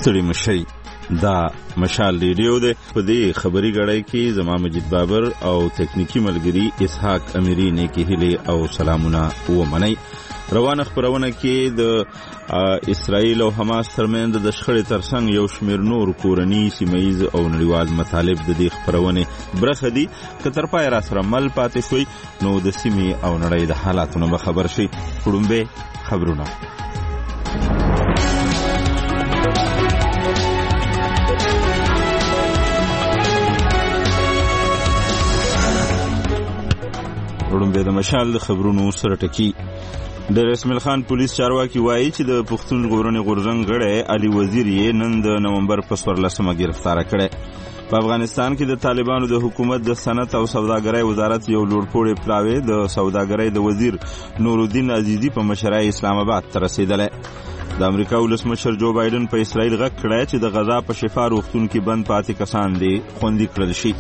ستړي مشي. دا مشال ریډیو ده. په دې خبري غړای کې زما مجید بابر او تکنیکی ملګری اسحاق امیری نه کې هلي او سلامونه ومنئ. روانه خبرونه کې د اسرائیل او حماس ترمنځ د شخړې ترڅنګ یو شمېر نور کورني سیمه‌ییز او نړیوال مطالب د دې خبرونه برخه دي. که تر پای را سره مل پاتې شوي نو د سیمې او نړۍ د حالاتونو به خبر شي. وړاندې خبرونه. وړاندې د مشال د خبرونو سره ټکی. د رسمل خان پولیس چارواکي وایي چې د پښتون ژغورنې غورځنګ غړی علي وزیر یې نن د نومبر په 14 گرفتار کړی. په افغانستان کې د طالبانو د حکومت د صنعت او سوداګرۍ وزارت یو لوړپوړی پلاوی د سوداګرۍ د وزیر نورالدین عزیزی په مشرۍ اسلام آباد ته رسیدلی. د امریکا ولسمشر جو بایدن په اسرائیل غږ کړی چې د غزا په شفا روغتون کې بند پاتې کسان دي خوندي کړل شي.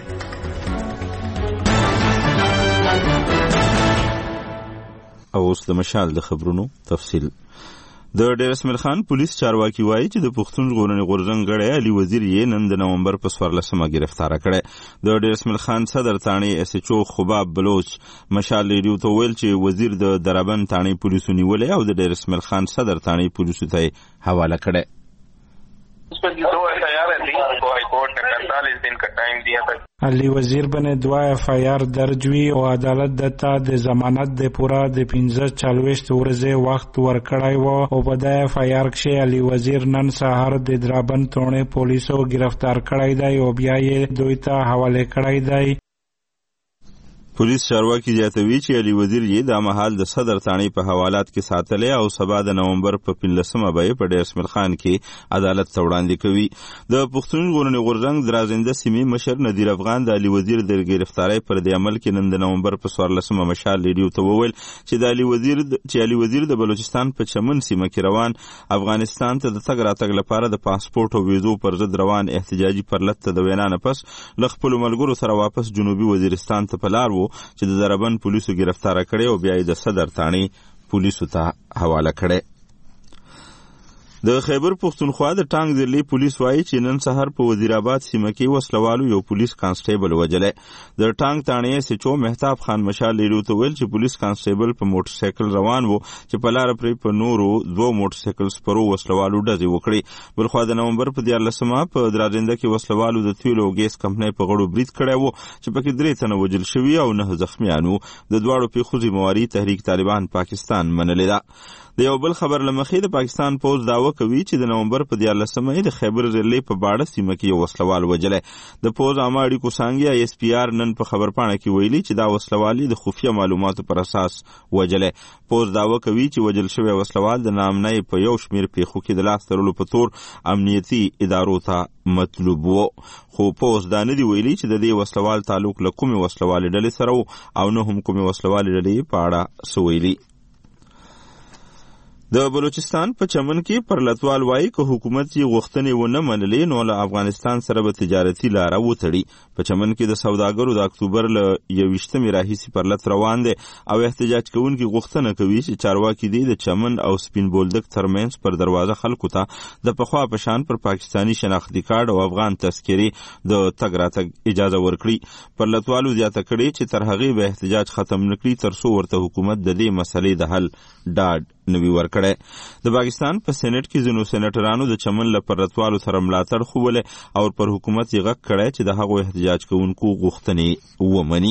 او اوس د مشال د خبرونو تفصیل. د ډیر اسماعیل خان پولیس چارواکي وایي چې د پښتون ژغورنې غورځنګ غړی علي وزیر یې نن د نومبر په 14 گرفتار کړی. د ډیر اسماعیل خان صدر تاڼي اس ایچ او خباب بلوچ مشال ریډیو ته ویل چې وزیر د درابن تاڼي پولیسو نیولې او د ډیر اسماعیل خان صدر تاڼي پولیسو ته حواله کړی. اس پر 2 FIR ہے تو ہائی کورٹ نے 45 دن کا ٹائم دیا تھا. علی وزیر بنے 2 FIR درج وی او عدالت دتا د ضمانت د پورا د 45 ورځې وخت ورکړای وو او په د FIR کې علی وزیر نن سهار د درابن تونه پولیسو گرفتار کړای دی او بیا یې دوی ته حواله کړای دی. پولیس چارواکي زیاتوي چې علي وزیر یې د مهال د صدر تاڼي په حوالات کې ساتلی او سبا د نومبر په 15 به په ډیر اسماعیل خان کې عدالت ته وړاندې کوي. د پښتون ژغورنې غورځنګ درازنده سیمې مشر نذیر افغان د علي وزیر د گرفتارۍ پر د عمل کې نن د نومبر په 14 مشال ریډیو ته وویل چې علي وزیر د بلوچستان په چمن سیمه کې روان افغانستان ته د تګ راتګ لپاره د پاسپورت او ویزو پر ضد روان احتجاجي پرلط ته د وینا نه پس له خپلو ملګرو سره واپس جنوبي وزیرستان ته په لار و چې د دربن پولیسو گرفتار کړي او بیا یې د صدر تاڼي پولیسو ته حواله کړي. د خیبر پښتونخوا د ټانګ ضلعي پولیس وایي چې نن سهار په وزیر آباد سیمه کې وسلوالو یو پولیس کانسټیبل وژلی. د ټانګ تاڼي سچو مهتاب خان مشال ریډیو ته ویل چې پولیس کانسټیبل په موټر سایکل روان وو چې په لاره پرې په نورو 2 موټر سایکل سپرو وسلوالو ډزې وکړي. بلخوا د نومبر په 14 په درازنده کې وسلوالو د تیلو او ګیس کمپنۍ په غړو برید کړی وو چې پکې 3 تنه وژل شوي او 9 زخمیان وو. د دواړو پیښو ذمہواري تحریک طالبان پاکستان منلې ده. د یو بل خبر لمخې د پاکستان پوز داوا کوي چې د نومبر په 14 د خیبر ضلع په باړه سیمه کې یو وسلوال وژلی. د پوز عامه اړیکو څانګې SPR نن په خبرپاڼه کې ویلي چې دا وسلوال د خفیه معلوماتو پر اساس وژلی. پوز داوا کوي چې وژل شوی وسلوال د نامنۍ په یو شمېر پیښو کې د لاس تړلو په تور امنیتي ادارو ته مطلوب وو. خو پوز دا نه دی ویلي چې د دې وسلوال تعلق له کومې وسلوالې ډلې سره او نه هم کومې وسلوالې ډلې په اړه څه ویلي. د بلوچستان په چمن کې پرلتوال وایي که حکومت یې غوښتنې ونه منلې نو له افغانستان سره به تجارتي لاره وتړي. په چمن کې د سوداګرو د اکتوبر له 21 راهیسې پرلت روان دی او احتجاج کوونکي غوښتنه کوي چې چارواکي دې د چمن او سپین بولدک ترمنځ پر دروازه خلکو ته د پخوا په شان پر پاکستاني شناختی کارت او افغان تذکرې د تګ راتګ اجازه ورکړي. پرلتوالو زیاته کړي چې تر هغې به احتجاج ختم نکړي تر څو ورته حکومت د دې مسلې د حل ډاډ نوی ورکړي. د پاکستان په سېنات کې ځینو سېناټرانو د چمن له پرلتوالو سره ملاتړ ښوولی او پر حکومت یې غږ کړی چې د هغو احتجاج کوونکو غوښتنې ومني.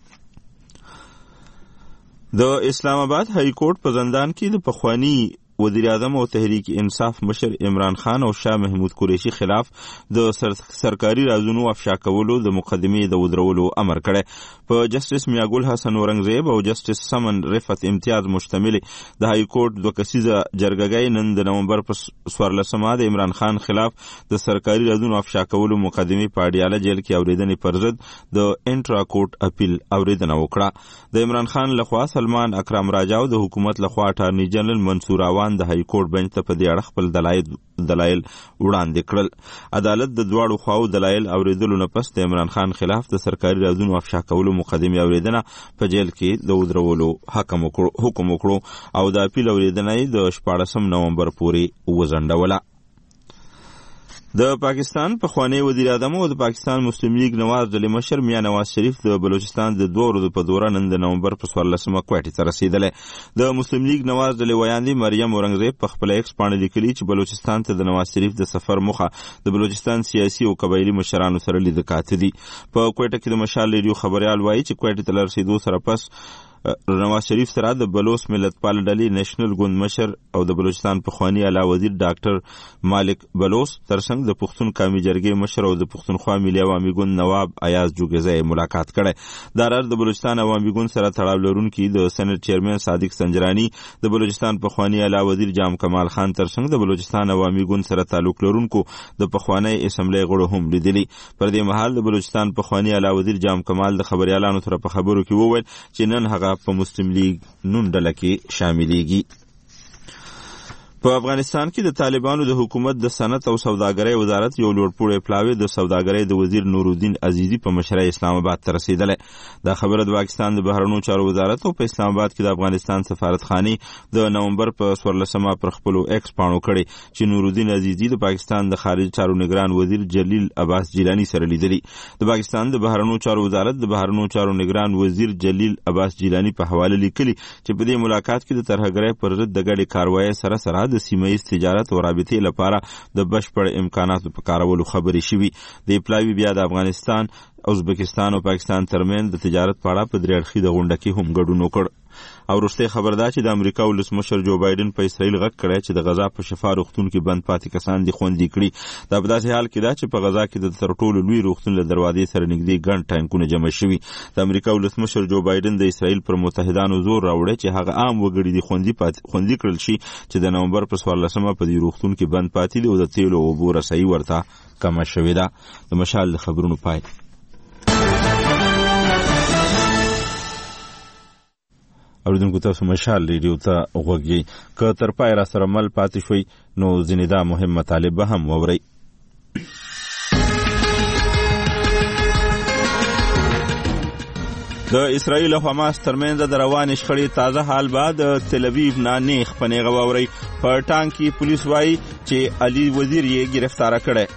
د اسلام آباد های کورټ په زندان کې د پخوانی وزیر اعظم او تحریک انصاف مشر عمران خان او شاه محمود قریشي خلاف د سرکاري رازونو افشا کولو د مقدمې د ودرولو امر کړی. په جسټس میاګل حسن اورنګزیب او جسټس سمن رفعت امتیاز مشتمل د های کورټ 2 کسیزه جرګه نن د نومبر په 14 د عمران خان خلاف د سرکاري رازونو افشا کولو مقدمې په اډیاله جیل کې اوریدنې پر ضد د انټرا کورټ اپیل اوریدنه وکړه. د عمران خان لخوا سلمان اکرم راجاو د حکومت لخوا اټارنی جنرال منصور عوان د های کورټ بنچ ته په دې اړه خپل دلایل وړاندې کړل. عدالت د دواړو خواو دلایل اوریدلو نه پس د عمران خان خلاف د سرکاري رازونو افشا کولو مقدمې اوریدنه په جیل کې د ودرولو حکم وکړو او د اپیل اوریدنه د 14 نومبر پورې وځنډوله. د پاکستان پخوانی وزیر اعظم او د پاکستان مسلم لیگ نواز ډلې مشر میاں نواز شریف د بلوچستان د 2 ورځو په دوره نن د نومبر په 14مه کوټې ته رسیدلی. د مسلم لیگ نواز ډلې ویاندې مریم اورنګزیب په خپل ایکس باندې لیکلي چې بلوچستان ته د نواز شریف د سفر موخه د بلوچستان سیاسي او قبایلي مشرانو سره لید کاته دي. په کوټه کې د مشال ریډیو خبريال وایي چې کوټه ته رسیدو سره پس نواز شریف سره د بلوچ ملت پال ډلې نېشنل ګوند مشر او د بلوچستان پخوانی اعلی وزیر ډاکټر مالک بلوچ ترڅنګ د پښتون قومي جرګې مشر او د پښتونخوا ملي عوامي ګوند نواب ایاز جوګزی ملاقات کړي. دا راز د بلوچستان عوامي ګوند سره تړاو لرونکي د سېنات چیرمن صادق سنجرانی د بلوچستان پخوانی اعلی وزیر جام کمال خان ترڅنګ د بلوچستان عوامي ګوند سره تعلق لرونکو د پخوانی اسمبلی غړو هم لیدلي. پر دې مهال د بلوچستان پخوانی اعلی وزیر جام کمال د خبريالانو سره په خبرو کې وویل چې نن هغه په مسلم لیگ نون ډله کې شاملېږي. په افغانستان کې د طالبانو د حکومت د صنعت او سوداګرۍ وزارت یو لوړپوړی پلاوی د سوداګرۍ د وزیر نورالدین عزیزی په مشرۍ اسلام آباد ته رسیدلی. دا خبره د پاکستان د بهرنیو چارو وزارت او په اسلام آباد کې د افغانستان سفارتخانې د نومبر په 14مه پر خپلو ایکس پاڼو کړي چې نورالدین عزیزی د پاکستان د خارجي چارو نگران وزیر جلیل عباس جیلانی سره لیدلی. د پاکستان د بهرنیو چارو وزارت د بهرنیو چارو نگران وزیر جلیل عباس جیلانی په حواله لیکلي چې په دې ملاقات کې د ترهګرۍ پر ضد د ګډې کاروایۍ سره د سیمه ایز تجارت او رابطې لپاره د بشپړ امکاناتو په کارولو خبرې شوي. د پلاوی بیا د افغانستان، ازبکستان او پاکستان ترمن د تجارت په اړه په 3 اړخیزه غونډه کې هم ګډون وکړ. او وروسته خبر ده چې د امریکا ولسمشر جو بایدن په اسرائیل غږ کړی چې د غزا په شفا روغتون کې بند پاتې کسان دي خوندي کړي. دا په داسې حال کې ده چې په غزا کې د تر ټولو لوی روغتون له دروازې سره نږدې ګڼ ټانکونه جمع شوي. د امریکا ولسمشر جو بایدن د اسرائیل پر متحدانو زور راوړی چې هغه عام وګړي دي خوندي کړل شي چې د نومبر په 14مه په دې روغتون کې بند پاتې دي او د تیلو او اوبو رسایي ورته کمه شوې ده. د مشال د خبرونو پای. اوریدونکو تاسو مشال ریډیو ته غوږی که تر پای را سره مل پاتې شوي نو ځینې دا مهم مطالب به هم واورئ. د اسرائیل او حماس ترمنځ د روانې شخړې تازه حال بعد تل ابیب نه نیغ په نیغه واورئ. په ټانک کې پولیس وایي چې علي وزیر یې گرفتاره کړی.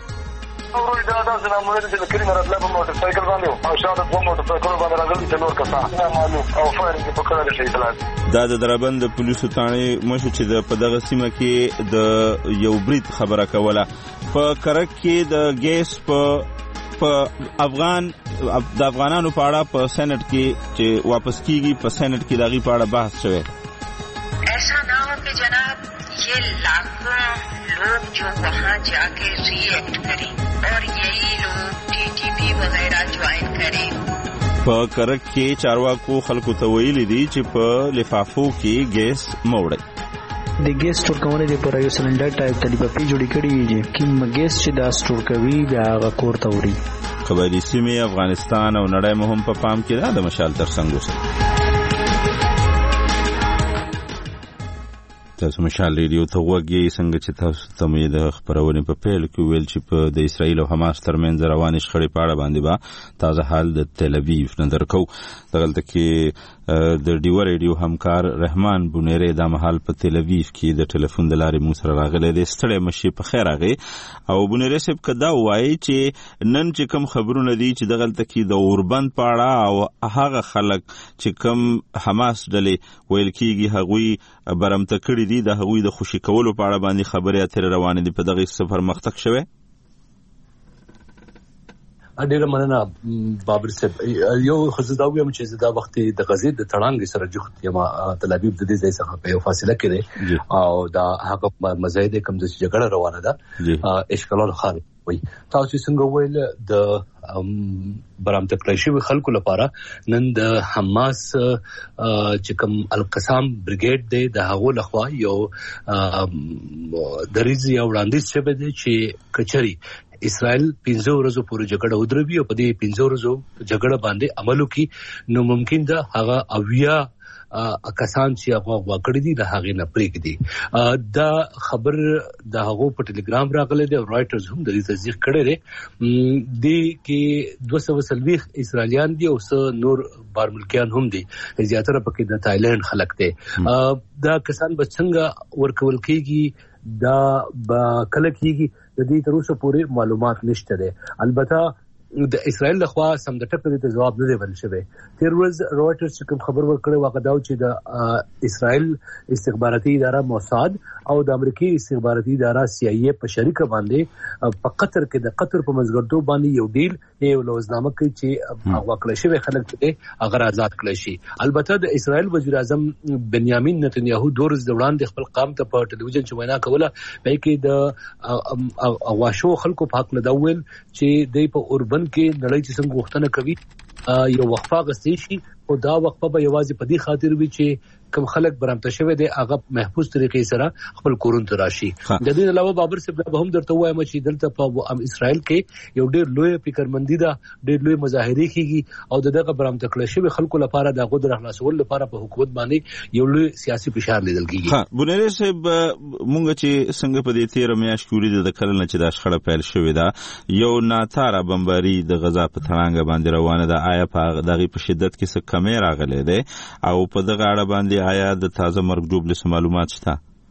دا د دربند د پولیسو تاڼې مشو چې په دغه سیمه کې د یو برید خبره کوله. په کرک کې د ګیس په افغانانو په اړه په سېنات کې چې واپس کیږي په سېنات کې دغه په اړه بحث شوی. ایسا نہ ہو کہ جناب یہ لاکھوں لوگ جو وہاں جا کے ری ایکٹ کریں اور یہی لوگ TTP وغیرہ جوائن کریں. په کرک کې چارواکو خلکو ته ویلي دي چې په لفافو کې ګیس موړي. د ګیس سٹور کولو لپاره یو سلندر ټایپ د لفافې جوړې کړې وي چې کوم ګیس چې دا سٹور کوي بیا هغه کور ته وړي. قبایلي سیمې افغانستان او نړۍ مهم په پام کې ده. د مشال ترڅنګ اوسئ. تاسو مشال ریډیو ته غوږی څنګه چې تاسو ته مې د خبرونې په پیل کې ویل چې په د اسرائیل او حماس ترمنځ روانې شخړې په اړه باندې به تازه حال د تل ابیب نه درکو. دغلته کې د ډیو ریډیو همکار رحمان بونیری د مهال په تل ابیب کې د ټلیفون د لارې مو سره راغلی دی. ستړی مشي په خیر راغی. او بونیری صاحب کدا وایي چې نن چې کوم خبرونه دي چې دغلته کې د اوربند په اړه او هغه خلک چې کوم حماس ډلې ویل کېږي هغوی برمته کړي دي د هغوی د خوشي کولو په اړه باندې خبرې اترې روانې دي. په دغه سفر مختق شوی. ډیره مننه بابر صاحب. یو خزدا ویم چې دا وخت د غزې د تړانګ سره جوخت یم تل ابیب د دې ځای څخه په یو فاصله کې دی او دا هغه مزاید کوم د جګړه روانه ده اشکالات خارج وي. تاسو څنګه ویل د برامت کړی شوی خلکو لپاره نن د حماس چې کوم القسام بریګیډ دی د هغو لخوا یو دریځ یو وړاندیز شوی دی چې کچري اسرائیل 15 ورځې پورې جګړه ودروي او په دې 15 ورځې جګړه باندې عمل وکړي نو ممکن ده هغه اویا کسان چې هغه واکړي دي د هغه نه پریږدي. دا خبر د هغه په ټلګرام راغلی دی او رائټرز هم د دې تصدیق کړی دی. د کې 240 اسرائیلیان دي او څو نور بارملکیان هم دي. زیاتره پکې د تایلند خلک دي. دا کسان به څنګه ورکول کېږي دا کله کیږي د دې تر اوسه پورې معلومات نشته ده. البته د اسرائیل لخوا سم د ټکر ته جواب نه دی ورکړل شوی. تیر ورځ رويټرز چې کوم خبر ورکړی واقعداو چې د اسرائیل استخباراتي اداره موساد او د امریکای استخباراتي اداره CIA په شریک باندې په قطر کې د قطر په مزګردو باندې یو ډیل یو لوزنامه کوي چې هغه کړی شوی خلک ته اگر آزاد کړي شي. البته د اسرائیل وزیر اعظم بنیامین نتنیاهو دورز دوران د خپل قام ته په ټلویزیون چې وینا کوله په کې د اواشو خلکو په حق نه دا ویل چې د په اوربن کې نړۍ چې څنګه غوښتنه کوي یو وقفه غستې شي او دا وقفه به یوازې په دې خاطر وي چې کوم خلک برامته شوی دی هغه محفوظ طریقې سره خپل کورون ته راشي. د دې علاوه بابر صاحب به هم درته وایم چې دلته په اسرائیل کې یو ډېر لوی فکرمندي ده، ډېر لوی مظاهره کیږي او دغه برامته کړل شوی خلکو لپاره د غوډ راخلاصول لپاره په حکومت باندې یو لوی سیاسي فشار لیدل کیږي. بنيري صاحب مونږ چې څنګه په دې 13 میاشت کې د کله نه چې د شخړه پیل شوې ده یو ناتاره بمباري د غزا په تړانګ باندې روانه ده، آیا په دغه په شدت کې څه کمی راغلي ده او په دغه اړه باندې آیا د تازه مرګ جوړ معلومات شته؟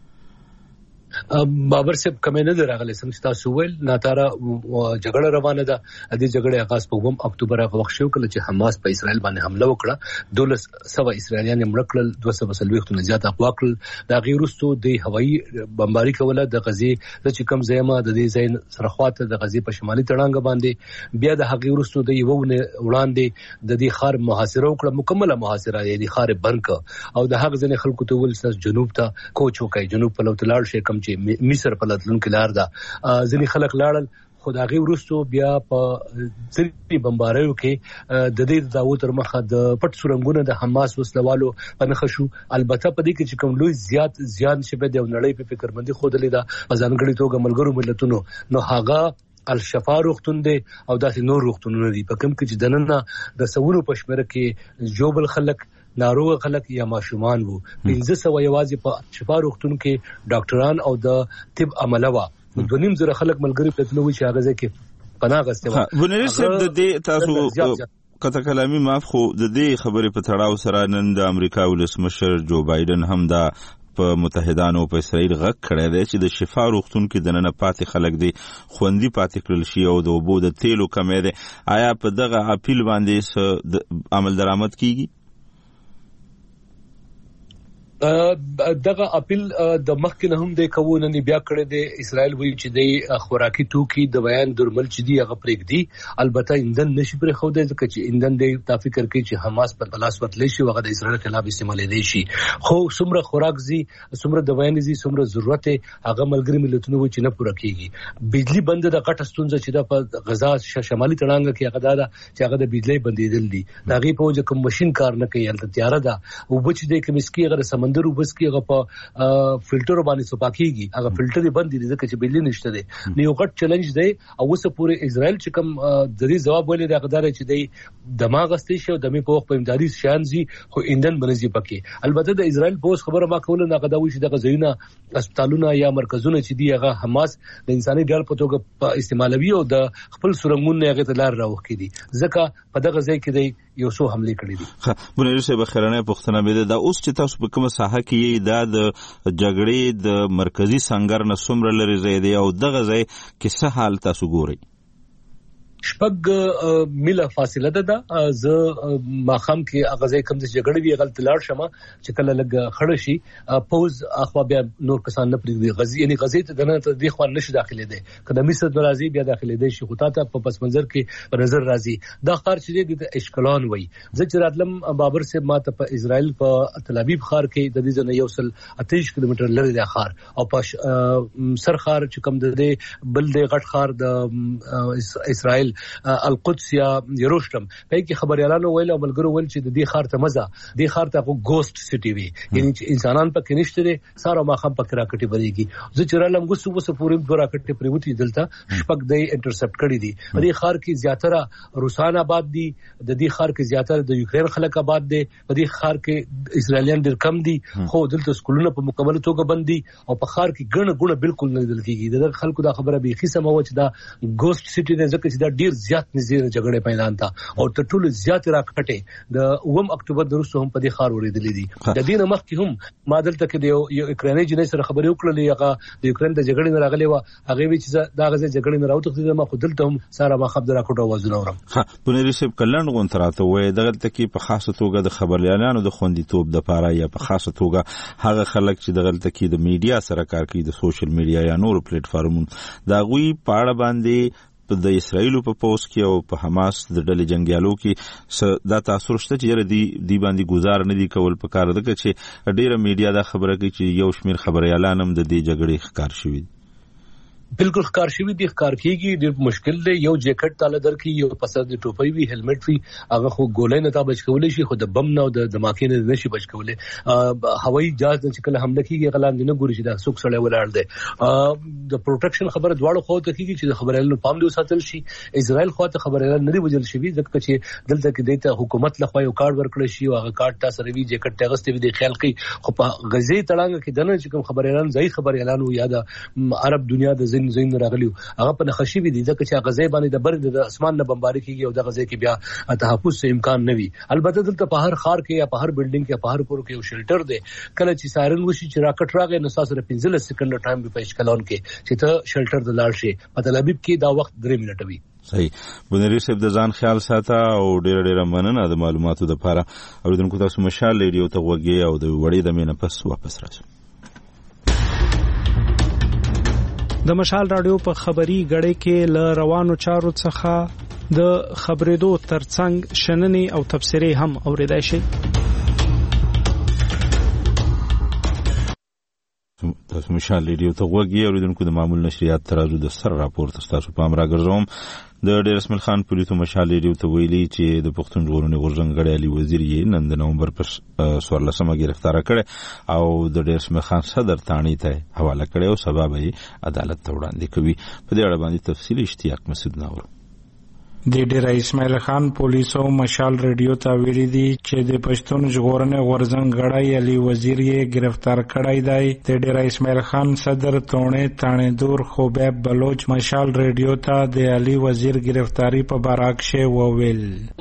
بابر صاحب کمه نه راغلی څنګه تاسو ویل ناتاره جګړه روانه ده. د دې جګړې آغاز په 1 اکتوبر هغه وخت شو کله چې حماس په اسرائیل باندې حمله وکړه. 1200 اسرائیلیان مړ کړل، 240 نه زیات اقوا کړل. دا غیر وروسته د هوایي بمباري کوله د غزې چې کم ځایما د دې ځای سره خواته د غزې په شمالي تړانګ باندې. بیا د هغې وروسته د یو نه وړاندې د دې خار محاصره وکړه، مکمله محاصره یې د خار بنک او د هغه ځنې خلکو ته ول جنوب ته کوچ وکړي، جنوب په لور تلاړ شي کم چې مصر په لاتلون کې لار ده. ځینې خلک لاړل خدایي ورستو بیا په ځینې بمباریو کې د دې داو تر مخه د پټ سورنګونو د حماس وسلوالو پنخه شو. البته په دې کې چې کوم لوی زیات شبه د نړۍ په فکرمندي خودلې ده په ځانګړي توګه ملګرو ملتونو نو هغه الشفا روغتون دی او داسې نور روغتونونه دي په کوم کې چې دننه د سوونو پښمره کې جوبل خلک ناروغ خلک یا ماشومان وو. 1500 یوازې په شفا روغتون کې ډاکټران او د طب عمله وا 2.5 خلک ملګری پتلو چې هغه ځکه پناه غسته و. بنيري صاحب د دې تاسو کته کلامي معاف خو د دې خبرې په تړاو سره نن د امریکا ولسمشر جو بایدن هم دا په متحدانو په اسرائیل غږ کړی دی چې د شفا روغتون کې د نن پاتې خلک دي خوندي پاتې کړل شي او د اوبو د تیلو کمې ده. آیا په دغه اپیل باندې عمل درآمد کیږي؟ دغه اپیل د مخکې نه هم د کوونه نه بیا کړی دی. اسرائیل وایي چې د خوراکي توکي د بیان درمل چې دی هغه پرېږدي، البته ایندن نشي پرې خو د ځکه چې ایندن د تفکر کوي چې حماس په لاس ورتلی شي هغه د اسرائیل خلاف استعمال دی شي. خو څومره خوراک زی څومره د بیان زی څومره ضرورت هغه ملګری ملتونو و چې نه پوره کیږي. بجلی بند د غټه ستونزه چې د غزا شمالي تړانګ کې هغه دا چې هغه د بجلی بندیدل دي دا غي په وجه کوم ماشين کار نه کوي هلته تیار ده او بچ دې کې مسکی هغه سمندر وبس کې هغه په فلټر باندې صفاکیږي هغه فلټر بند دي ځکه چې بجلی نشته دي. نو غټ چیلنج دی او وسه پورې اسرائیل چې کوم د دې جواب ولې دا غدار چې دی دماغ استې شو د می په وخت په امدادي شانزي خو ایندن بنځي پکې. البته د اسرائیل پوس خبره ما کوله نه غدا وي چې دغه ځایونه هسپتالونه یا مرکزونه چې دی هغه حماس د انساني ډول په توګه استعمالوي او د خپل سورنګون هغه تلار راوخ کړي ځکه په دغه ځای کې دی یو څو حمله کړې دي. بنيري صاحب خیرانه پښتنه به دا اوس چې تاسو په کومه ساحه کې دا د جګړې د مرکزی سنگر نه څومره لري زیاده او دغه ځای کې څه حال تاسو ګورئ؟ شپږ میله فاصله ده. زه ماخام کې اغازې کوم چې جګړه وی غلط لاړ شمه چې کله لګ خړ شي پوز اخوا بیا نور کسان نه پرېږدي غزي یعنی غزي ته دنه ته دی خو نشي داخلي دي کله مصر درازي بیا داخلي دي شي خو ته په پس منظر کې په نظر راځي دا خار چې د اشکلان وای. زه چې راتلم بابر صاحب ماته په اسرائیل په تل ابیب خار کې د دې ځنه یو سل 28 کیلومتر لري د خار او په سر خار چې کوم د بل د غټ خار د اسرائیل القدس یا یروشلم په کې خبريالانو ویل او ملګرو ویل چې د دې خار ته مزه د خار ته ګوست سټي وي یعنی چې انسانان پکې نشته دي ساره ما خام پکې راکټي بریږي. زه چې رالم غوسو پورې د راکټي پریوتی دلته شپږ د انټرسپټ کړی دي. د دې خار کې زیاتره روسان آباد دي، د دې خار کې زیاتره د یوکرين خلک آباد دي، په دې خار کې اسرائیلیان ډېر کم دي خو دلته سکولونه په مکمل توګه بند دي او په خار کې ګڼه ګونه بالکل نه دل کېږي. د خلکو دا خبره به خې سمو چې دا ګوست سټي نه ځکه چې دا ډیر زیات نږدې جګړې میدان ته او تر ټولو زیات راکټه د 9 اکتوبر وروسته هم په دې خار ورېدلې دي. د دې مخکې هم ما دلته کې د یو یوکراني جنې سره خبرې وکړلې، هغه د یوکرين د جګړې نه راغلي و، هغه وی چې دا غزه جګړې نه راوتښتې، ما خو دلته هم ساره ما خبر راکټه وازونه ورم. بنيري صاحب کلن غون تراته وې دغه تکي په خاصه توګه د خبريالانو د خوندیتوب د پاره یا په خاصه توګه هغه خلک چې دغه تکي د میډیا سره کار کوي، د سوشل میډیا یا نور پلیټ فارمونو دا غوي پاړه باندې د اسرایل په پوس کې او په حماس د ډلې جنگیالو کې دا تاثیر شته چې دی باندې گزار نه دی کول په کار ده چې ډیره میډیا دا خبره کوي چې یو شمیر خبريالان هم د دې جګړې ښکار شوي. بالکل ښکار شوی دي، ښکار کیږي، ډیر مشکل دی. یو جیکټ تعالی درکې یو پسر د ټوپۍ وی، هلمټ وی، هغه خو ګولې نه تا بچ کولای شي، خو د بم نه او د دماکې نه نشي بچ کولای. هوایي جهاز چې کله حمله کیږي غلان نه ګوري چې دا څوک سره ولاړ دی. د پروټیکشن خبره دواړو خو ته کیږي چې د خبرېلو پام دی وساتل شي. اسرائیل خو ته خبرېلل نه دی وجل شي ځکه چې دلته کې دیته حکومت لخوا یو کارت ورکړی شي او هغه کارت تاسو روي جیکټ تغستې وي د خیال کوي، خو په غزي تړانګ کې دنه چې کوم خبرېلل ځای خبرېلل یا د عرب دنیا د زین راغلی هغه په نخښي وي دي ځکه چې غزې باندې د بر د اسمان نه بمباري کیږي او د غزې کې بیا تحفظ څه امکان نه وي. البته دلته په هر خار کې یا په هر بلډینګ کې په هر کور کې یو شیلټر دی، کله چې سایرن وشي چې راکټ راغی نو ساسره 15 سکند ټایم به پېښ کلون کې چې ته شیلټر د لاړ شي. په تل ابیب کې دا وخت 3 منټه وي. صحیح. بنيري صاحب د ځان خیال ساته او ډېر مننه د معلوماتو لپاره. اوریدونکو تاسو مشال ریډیو ته وګورئ او د وړې د مینه پس واپس راځو. د مشال رادیو په خبري غړې کې ل روانو چارو څخه د خبرېدو ترڅنګ شننې او تبصرې هم اوریدای شي. تاسو مشال ریډیو ته وګورئ اوریدونکو د معمول نشریات ترازو د سر راپور تاسو په امر راګرځوم. د ډیر اسماعیل خان پولیسو مشال ریډیو ته ویلي چې د پښتون ژغورنې غورځنګ غړي علي وزیر یې نن د نومبر پر 14 گرفتار کړ او د ډیر اسماعیل خان صدر تانی ته حواله کړ او سبب یې عدالت ته وړاندې کوي. په دې اړه باندې تفصیلی اشتیاق مسعود ناور. د ډیر اسماعیل خان پولیسو مشال ریډیو ته ویلي دي چې د پښتون ژغورنې غورځنګ غړی علي وزیر یې گرفتار کړی دی. د ډیر اسماعیل خان صدر تونې تانیدور خوبیب بلوچ مشال ریډیو ته د علي وزیر گرفتاری په باره کې وویل.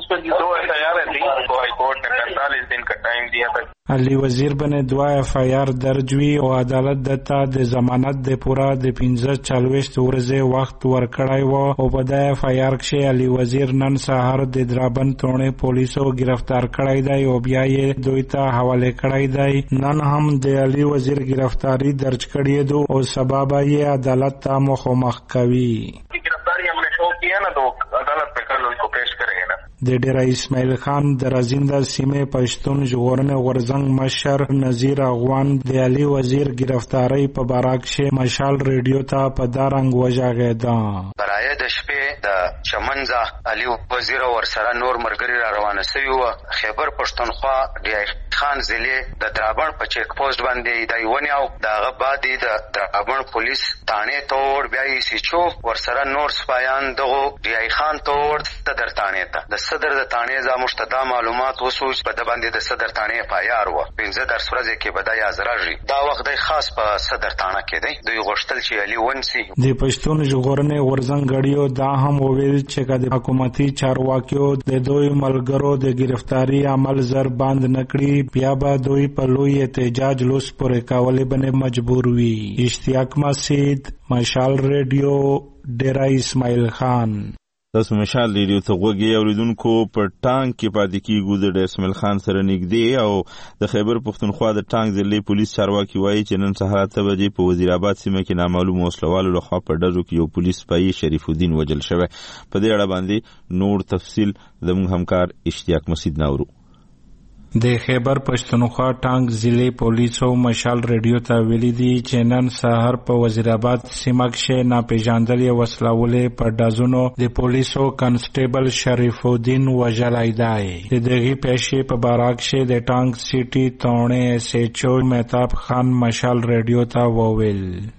علي وزیر باندې 2 FIR درج وی او عدالت دته د ضمانت د پورا د 45 ورځې وخت ورکړای وو او په د FIR کې علي وزیر نن سهار د درابن تونې پولیسو گرفتار کړی دی او بیا یې دوی ته حواله کړی دی. نن هم د علي وزیر گرفتاری درج کړی دی او سبب یې عدالت ته مخامخ کوي. गिरफ्तारी हमने शो किया ना तो अदालत में कल उसको पेश करेंगे ना. د ډیر اسماعیل خان د رازنده سیمې پښتون ژغورنې غورځنګ مشر نذیر اغوان د علي وزیر گرفتاری په باره کې مشال ریډیو ته په دارنګ وژغېدا. برای د شپې د چمنځه علي وزیر ور سره نور مرګري را روانه شوی و. خیبر پښتونخوا د خان ضلع د درابن په چیک پوسټ باندې د یونیو دغه بعد د درابن پولیس تانه تور بیا یې سچو ور سره نور سپایان دغه ډی خان تور د درتانه ته صدر د تانه ز مشتدا معلومات وسوس په د باندې د صدر تانه پایار و 15 درس ورځې کې بدای ازراجي دا وخت د خاص په صدر تانه کې دی دوی غوښتل چې علي ونسي. د پښتون ژغورنې غورځنګ غړیو دا هم وویل چې د حکومتي چارواکیو د دوی ملګرو د گرفتاری عمل زر بند نکړي بیا به دوی په لوی احتجاج لوس پورې کولې باندې مجبور وي. اشتیاق مسعود مشال ریډیو ډیر اسماعیل خان. تاسو مشال ریډیو ته وګورئ اوریدونکو په ټانک کې پاتې کیږي د اسماعیل خان سره نږدې او د خیبر پښتونخوا د ټانک ضلع پولیس چارواکي وایي چې نن سهار 8 بجې په وزیر آباد سیمه کې نامعلوم وسلوالو لخوا په ډزو کې یو پولیس سپایي شریف الدین وجل شوی. په دې اړه باندې نور تفصیل زموږ همکار اشتیاق مسعود ناورو. د خیبر پښتونخوا ټانک ضلع پولیسو مشال ریډیو ته ویلي دي چې نن سهار په وزیر آباد سیمه کې ناپېژندلې وسلوالې په ډزونو د پولیسو کنسټیبل شریف الدین وژلی دی. د دغې پیښې په باره کې د ټانک سیټي تونې SHO مهتاب خان مشال ریډیو ته وویل.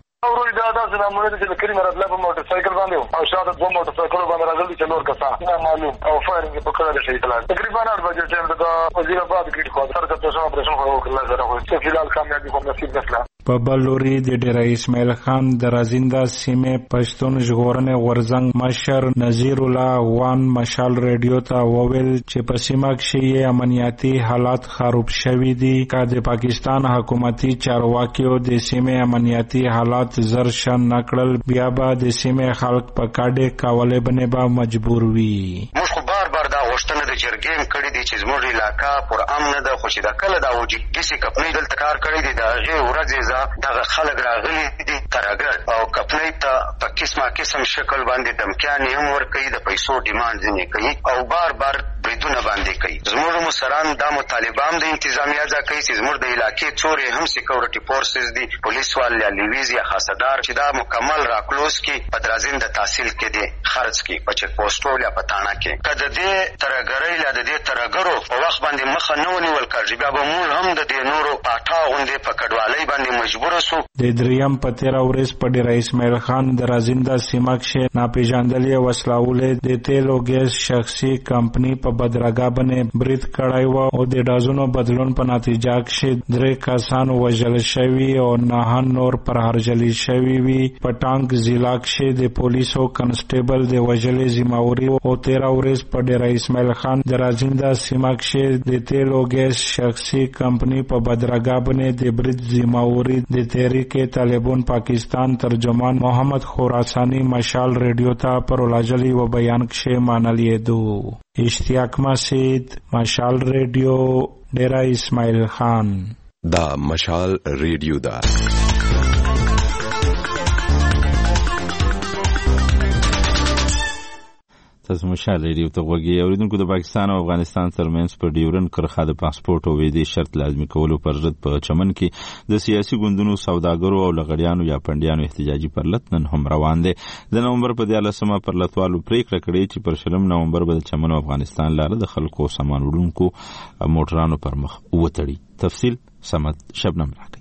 دا زموږ د کلی مرزله په موټر سایکل باندې او شاته دوه موټر سایکل باندې راغلي چې نور کسان نه معلوم او فایرینګ په کړه د شي کلاس تقریبا 8 بجې چې د وزیر آباد کې خو سره د پښتون اپریشن خو کله زره خو چې فلحال کامیابی کوم نصیب نشله. په بل لوري د ډېره اسماعیل خان د رازنده سیمې پښتون ژغورنې غورځنګ مشر نذیر الله وان مشال ریډیو ته وویل چې په سیمه کې امنیتي حالات خراب شوي دي که د پاکستان حکومتي چارواکیو د سیمې امنیتي حالات زر ښه نه کړل بیا به د سیمې خلک په کډې کولې باندې به مجبور وي. موږ خو بار دا غوښتنه د جرګې کړې دي چې زموږ علاقه پر امن ده، خو چې دا کله دا وجودي کپنۍ دلته کار کړی دی د هغې ورځې دغه خلک راغلي دي ترهګر او کپنۍ ته په قسم شکل باندې دمکیانې هم ورکوي، د پیسو ډیمانډ ځینې کوي او بار بریدونه باندې کوي. زموږ مشران دا مطالبه هم د انتظامیه ځا کوي چې زموږ د علاقې څورې هم سیکورټي فورسز دي، پولیس وال یا لیویز یا خاصدار چې دا مکمل راکلوز کی په درازین د تحصیل کې دي خرڅ کی په چک پوسټو یا په تاڼه کې که د دې ترهګرۍ لا د دې ترهګرو په وخت باندې مخه نه ونیول کېږي بیا به موږ هم د دې نورو پاټا غوندې په کډوالۍ باندې مجبور شو. د دریم په 13 ورځ په ډېره اسماعیل خان د رازنده سیمه کې ناپېژندلې وسلهولې د تیلو ګیس شخصي کمپنۍ په بدرګه باندې برید کړی و او د ډازونو بدلون په نتیجه کې 3 کسان وژل شوي او 9 نور پرهرجلي شوي وي. په ټانک ضلع کې د پولیسو کنسټیبل د وژلې ذمہواري او 13 ورځ په ډېره اسماعیل خان د رازنده سیمه کې د تیلو ګیس شخصي کمپنۍ په بدرګه باندې د برید ذمہواري د تحریک طالبان پاکستان ترجمان محمد خراسانی مشال ریډیو ته پر ولاجلی و بیان کې مانلې دو. اشتیاق مسید مشال ریډیو ډېره اسماعیل خان. دا مشال ریډیو دا تاسو مشال ریډیو ته غوږی اوریدونکو. د پاکستان او افغانستان ترمنځ په ډیورن کرښه د پاسپورت او ویزې شرط لازمي کولو پر ضد په چمن کې د سیاسي ګوندونو سوداګرو او لغړیانو یا پنډیانو احتجاجي پرلط نن هم روان دی. د نومبر په 14مه پرلطوالو پریکړه کړې چې پر 20 نومبر به د چمن او افغانستان لاره د خلکو سامان وړونکو موټرانو پر مخ وتړي. تفصیل سمد شبنم راکړي.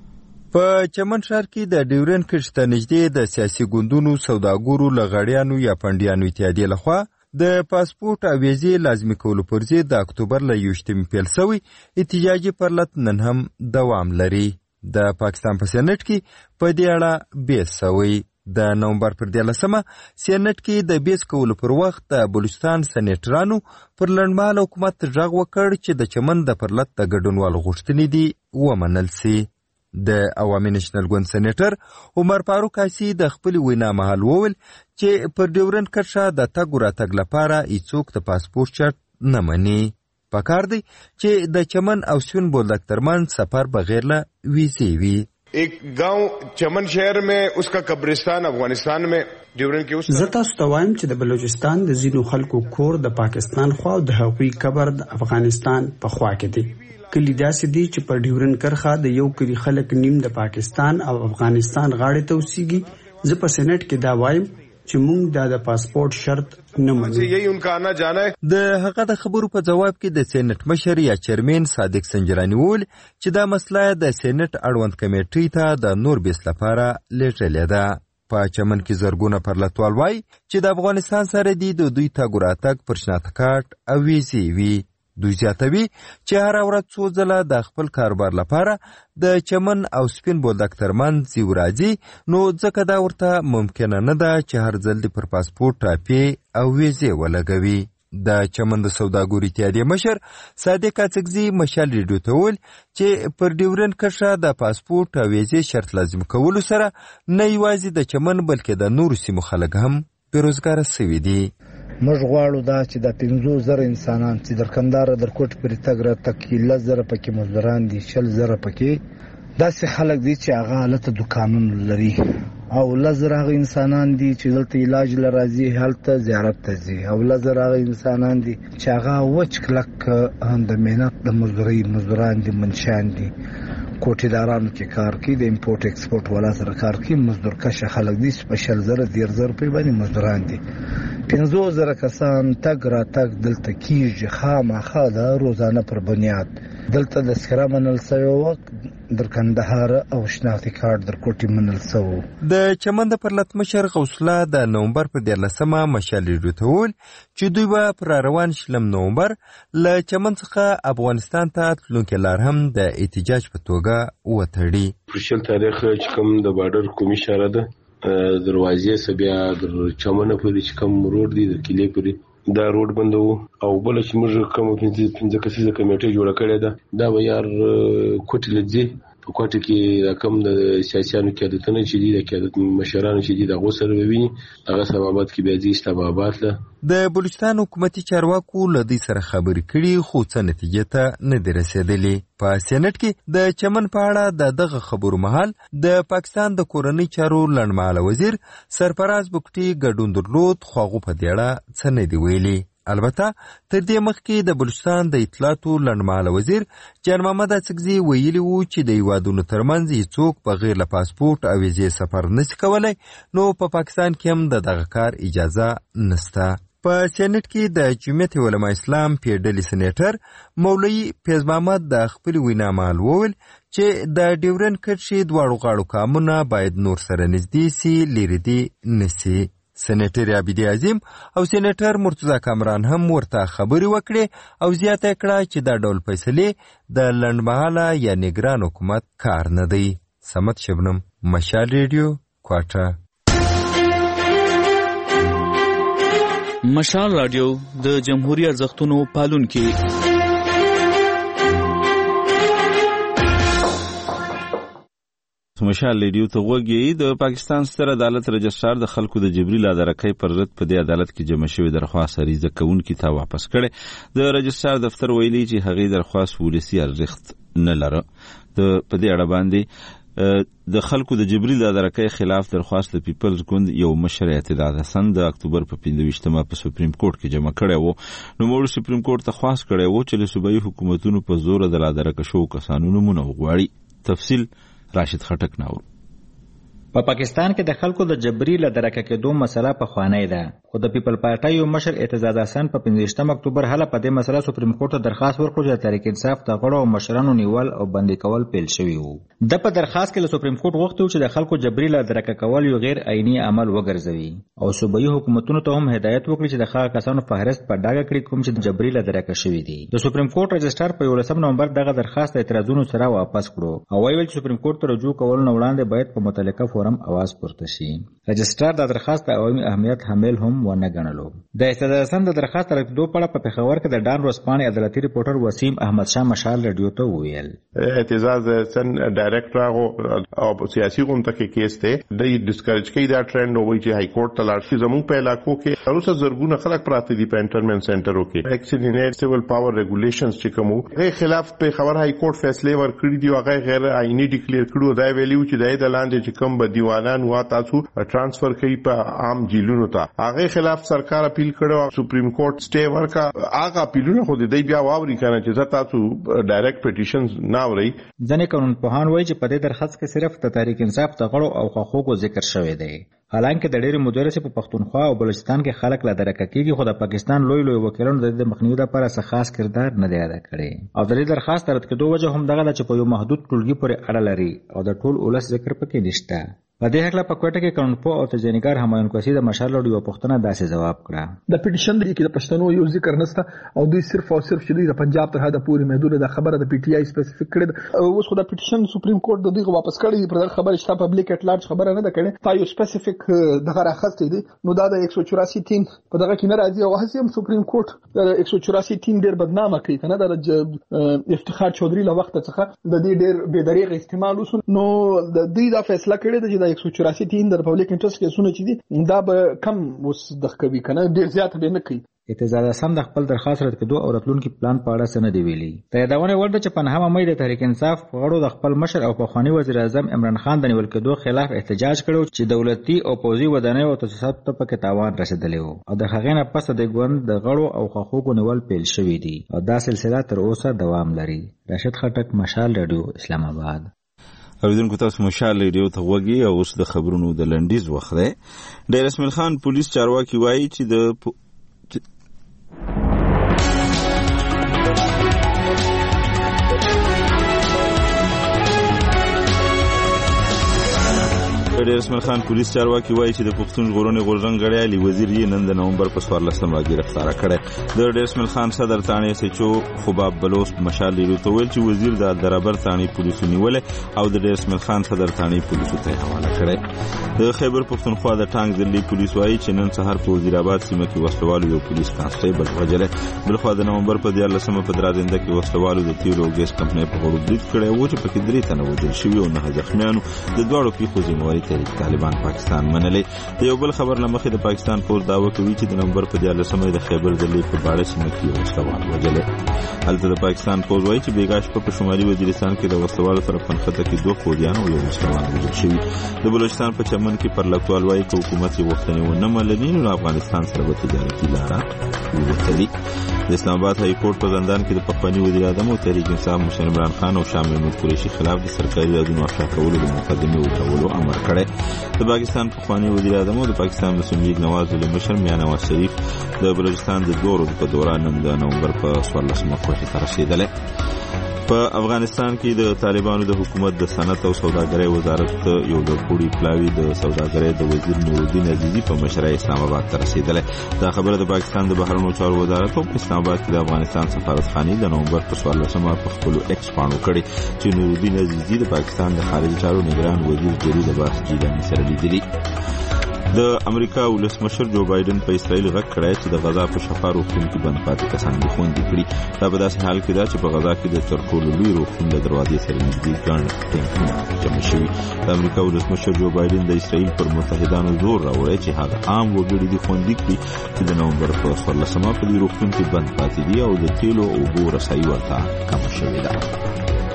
په چمن ښار کې د ډیورن کرښې ته نږدې د سیاسي ګوندونو سوداګرو لغړیانو یا پنډیانو اتحادیې لخوا د پاسپورت او ویزې لازمي کولو پر ضد د اکتوبر له 21 پیل شوی احتجاجي پرلط نن هم دوام لري. د پاکستان په سېنټ کې په دې اړه بحث شوی. د نومبر پر 13مه سېنټ کې د بحث کولو پر وخت د بلوچستان سېنیټرانو پر لنډمهاله حکومت غږ وکړ چې د چمن د پرلط د ګډونوالو غوښتنې دي ومنل سي. د عوامي نېشنل ګوند سېنیټر عمر فاروق حسي د خپل وینا مهال وویل چې پر ډیورن کرښه د تګ راتګ لپاره هیڅوک د پاسپورت شرط نه مني. پکار دی چې د چمن او سون بولدک ترمنځ سفر بغیر له ویزې وي. ایک گاؤں چمن شہر میں اس کا قبرستان افغانستان میں ډیورن کې اوس زه تاسو ته وایم چې د بلوچستان د ځینو خلکو کور د پاکستان خوا او د هغوی قبر د افغانستان په خوا کې دی. کلی داسې دي چې پر ډیورن کرښه د یو کلی خلک نیم د پاکستان او افغانستان غاړې ته اوسېږي. زه په سېنټ کې دا وایم چې موږ د پاسپورت شرط نه منو. یہی ان کا آنا جانا ہے. د هغه د خبرو په جواب کې د سېنټ مشر یا چیرمن صادق سنجرانی وویل چې دا مسله د سېنټ اړوند کمیټې ته د نور بیس لپاره لیږلې ده. په چمن کې زرګونه پرلطوال وایي چې د افغانستان سره د دوی تګ راتګ پر شناخته کارت او ویزې وي. دوی زیاتوي چې هر ورځ څو ځله د خپل کاروبار لپاره د چمن او سپین بولدک ترمنځ یو راځي نو ځکه دا ورته ممکنه نه ده چې هر ځل د پر پاسپورت ټاپې او ویزې ولګوي. د چمن د سوداګرو اتحادیې مشر صادق اڅکزي مشال ریډیو ته وویل چې پر ډیورن کرښه د پاسپورت او ویزې شرط لازم کولو سره نه یوازې د چمن بلکې د نورو سیمو خلک هم بیروزګاره سوي دي. موږ غواړو دا چې د 50,000 انسانان چې در کندهار در کوټ پرې تګ راتګ کې 10,000 پکې مزدوران دي 40,000 پکې داسې خلک دي چې هغه هلته دوکانونه لري او 10,000 هغه انسانان دي چې دلته علاج له راځي هلته زیارت ته ځي او 10,000 هغه انسانان دي چې هغه وچ کلک د مهنت د مزدوران دي منشان دي کوټیدارانو کې کار کوي د امپورټ ایکسپورټ والا سره کار کوي مزدور کشه خلک دي سپیشل 10,000 په باندې مزدوران دي 15,000 کسان تګ را تګ دلته کیږي خامخا د روزانه پر بنیاد. دلته د سکره منل سوی و، در کندهار او شناختی کارت در کوټي منل سوی. د چمن د پرلطمشر غوث الله د نومبر په 14مه مشال ریډیو چې دوی به پر روان شلم نومبر له چمن څخه افغانستان ته تلونکي لار هم د احتجاج په توګه وتړي. پرشل تاریخ چې کوم د بارډر کومي اشاره ده دروازې سبیا در چمن په دې چې کوم روډ دی د کلی پرې دا روډ بندو او بل چې موږ کوم 15 کسیزه کمیټه جوړه کړې ده دا به یار کوټ لږه په کوټه کې کوم د سیاسيانو قیادتونه چې دي د قیادت مشرانو چې دي د غوسر وویني هغه سببات کې به دي استبابات له د بلوچستان حکومتي چارواکو له دې سره خبرې کړي خو څه نتیجه ته نه دی رسیدلې. په سېنات کې د چمن په اړه دغه خبرو مهال د پاکستان د کورنۍ چارو لړمحاله وزیر سرفراز بوکټي ګډون درلود خو هغه په دې اړه څه نه دی ویلي. البته تر دې مخکې د بلوچستان د اطلاعاتو لړمحاله وزیر جان محمد اڅکزي ویلي وو چې د هیوادونو ترمنځ هیڅوک بغیر له پاسپورت او ویزې سفر نشي کولی، نو په پاکستان کې هم د دغه کار اجازه نشته. په سېنات کې د جمعیت علماء اسلام پیډلي سېنیټر مولوي فیض محمد د خپل وینا مال وویل چې د ډیورن کرښې دواړو غاړو کامونه باید نور سره نږدې سي، لرې دي نشي. سېنیټر عابدي عظیم او سېنیټر مرتضی کامران هم ورته خبرې وکړې او زیاته کړه چې دا ډول فیصلې د لنډمهاله یا نگران حکومت کار نه دی. صمد شبنم، مشال ریډیو، کوټه. مشال رادیو د جمهوریت ارزښتونو پالونکي. مشال ریډیو ته وګورئ. د پاکستان ستر عدالت رجسترار د خلکو د جبري لادرکۍ پر ضد په دې عدالت کې جمع شوی درخواست عریضه کوونکي ته واپس کړي. د رجسترار دفتر ویلي چې هغه درخواست ولسی ارزښت نه لري. په دې اړه باندې د خلکو د جبري لادرکۍ خلاف درخواست د پیپلز ګوند یو مشر اعتداد حسن د اکتوبر په 25مه په سپریم کورټ کې جمع کړی وو. نو موږ سپریم کورټ ته خواست کړی وو چې له صوبایي حکومتونو په زور د لادرکه شو کسانو نمونه وغواړي. تفصیل راشد خټک ناور. په پاکستان کې د خلکو د جبري لدرکه کېدو مسله په خوانی ده، خو د پیپل پارټي یو مشر اعتزاز حسن په 15 اکتوبر هله په دې مسله سپریم کورټ ته درخواست ورکړ چې تحریک انصاف د غړو او مشرانو نیول او بندي کول پیل شوی وو. د په درخواست کې له سپریم کورټ غوښتل چې د خلکو جبري لدرکه کول یو غیر عیني عمل وګرځوي او صوبایي حکومتونو ته هم هدایت وکړي چې د ښه کسانو فهرست په ډاګه کړي کوم چې جبري لدرکه شوی دي. د سپریم کورټ رجسترار په 18 نومبر دغه درخواست اعتراضونو سره واپس کړو او ویل چې سپریم کورټ ته رجوع کول نه وړاندې باید په متعلقه فورم आवाज پورته شي. رجسترار د درخواست عوامي اهمیت حامل هم ونه ګڼلو. د اعتزاز حسن د درخواست راتلو په اړه په پېښور کې د ډان ورځپاڼې عدالتي ریپورټر وسیم احمد شاه مشال رادیو ته وویل اعتزاز حسن ډایرکټر او سیاسي غونډه کې کیس ته د ډیسکریج کوي دا ټرند وایي چې های کورټ ته لاړ شي. زموږ په علاقو کې اوسه زرګونه خلک پراته دي په انټرمنټ سنټرو کې. اکسیډنټ سیول پاور ریګولیشنز چې کوم هغه خلاف په خبر های کورټ فیصله ورکړي دی او هغه غیر عیني ډیکلیئر کړو. دا ویلیو چې د لاندې چې کوم به دیوانان وا تاسو ټرانسفر کوي په عام جیلونو ته. هغه خلاف سرکار اپیل کړو، سپریم کورټ سټے ورکا. هغه اپیلونه خو دې بیا واوري کنه چې تاسو ډایرکټ پټیشنز نه اوري. ځنې قانون پوهان وایي چې په دې درخواست کې صرف د تحریک انصاف د غړو او حقوقو ذکر شوی دی. حالانکه د ډېرې مودې راهیسې په پښتونخوا او بلوچستان کې خلک لا درکه کېږي، خو د پاکستان لوی وکیلانو د مخنیوي لپاره څه خاص کردار نه دی ادا کړی. او د دې درخواست رد کېدو وجه هم دغه ده چې په یو محدود ټولګي پورې اړه لري او د ټول ولس ذکر پکې نشته. په دې هکله په کوټه کې قانونپوه او تجزیه‌نګار همایون کوسی د مشال لړ یو پوښتنه داسې جواب کړه. د پټیشن کې د پښتنو یو ذکر نشته او دوی صرف او صرف چې دوی د پنجاب تر حده پورې محدود د خبره د پی ټی آی سپیسیفیک کړي. اوس خو د پټیشن سپریم کورټ د دوی واپس کړي پر خبره چې پبلک اټ لارج خبره نه ده کړي. تا یو سپیسیفیک دغه راخسته دي نو دا د 184 3 په دغه کې نه راځي او هڅه هم سپریم کورټ د 184 3 ډېر بدنامه کوي کنه. د افتخار چودري له وخت څخه د دې ډېر بے دریغ استعمال وسو. نو د دې دا فیصله کړې ده چې د 184 3 د پبلک انټرست کیسونه چې دي دا به کم وس د کوي کنه، ډیر زیات به نه کوي. اعتزاز حسن د خپل درخواست رد کېدو او راتلونکي پلان په اړه څه نه دی ویلي. د یادونه وړ ده چې په 9 مې د تحریک انصاف غړو د خپل مشر او پخوانی وزیر اعظم عمران خان د نیول کېدو خلاف احتجاج کړو چې دولتي او پوځي ودانۍ او تاسیساتو ته پکې تاوان رسیدلی وو او د هغې نه پس د ګوند د غړو او حقوقو نیول پیل شوي دي او دا سلسله تر اوسه دوام لري. راشد خټک، مشال رادیو، اسلام آباد. اوریدونکو تاسو مشال ریډیو ته وګورئ او اوس د خبرونو د لنډیز وخت دی. ډیر اسماعیل خان پولیس چارواکي وایي چې د ډیر اسماعیل خان پولیس چارواکي وایي چې د پښتون ژغورنې غورځنګ غړی علي وزیر یې نن د نومبر په 14 گرفتار کړی. د ډیر اسماعیل خان صدر تانې سچو خباب بلوس مشال ریډیو ته ویل چې وزیر د درابر تانې پولیسو نیولې او د ډیر اسماعیل خان صدر تانې پولیسو ته حواله کړی. د خیبر پښتونخوا د ټانک دلی پولیس وایي چې نن سهار په وزیر آباد سیمه کې وسلوالو یو پولیس کانسټیبل وژلی. بلخوا د نومبر په 14 په درازنده کې وسلوالو د تیلو او ګیس کمپنۍ په غړو برید کړی و چې پکې 3 تنه وژل شوي او 9 زخمیانو د دواړو پیښو ذمہواري طالبان پاکستان منلې. د یو بل خبر لمخې د پاکستان پولیس دعوه کوي چې د نومبر په 14 د خیبر دلی په باړه سیمه کې یو وسلوال وژلی. هلته د پاکستان پولیس وایي چې بیګا شپه په شمالي وزیرستان کې د وسلوالو سره پنخته کې 2 قودیان او یو وسلوال وژل شوي. د بلوچستان په چمن کې پر لکوال وایي چې حکومت یې غوښتنې ونه منلې نو افغانستان سره به تجارتي لاره ووتلي. د اسلام آباد های کورټ په زندان کې د پخواني وزیر اعظم او تحریک انصاف مشر عمران خان او شاه محمود قریشي خلاف د سرکاري رازونو افشا کولو د مقدمې ورکولو امر کړی. د پاکستان پخواني وزیر اعظم او د پاکستان مسلم لیگ نواز الدین مشر میاں نواز شریف د بلوچستان د 2 ورځو په دوران نن د نومبر په 14 کوټې ته رسیدل. په افغانستان کې د طالبانو د حکومت د صنعت او سوداګرۍ وزارت یو د پوری پلاوی د سوداګرۍ د وزیر نورالدین عزیزی په مشرۍ اسلام آباد ته رسیدل. دا خبره د پاکستان د بهرنیو چارو وزارت په اسلام آباد کې د افغانستان سفارتخانې د نومبر په 14 په خپل ایکس باندې کړي چې نورالدین عزیزی د پاکستان د خارجي چارو نگران وزیر جلیل عباس جیلانی سره لیدلي. د امریکا ولسمشر جو بایدن په اسرائیل غږ کړی چې د غزا په شفا روغتون کې بند پاتې کسان دې خوندي کړي. دا په داسې حال کې ده چې په غزا کې د تر ټولو لوی روغتون د دروازې سره نږدې ګڼ ټینکونه جمع شوي. د امریکا ولسمشر جو بایدن د اسرائیل پر متحدانو زور راوړی چې هغه عام وګړي دې خوندي کړي چې د نومبر په 14 په دې روغتون کې بند پاتې دي او د تیلو او اوبو رسایي ورته کمه شوې ده.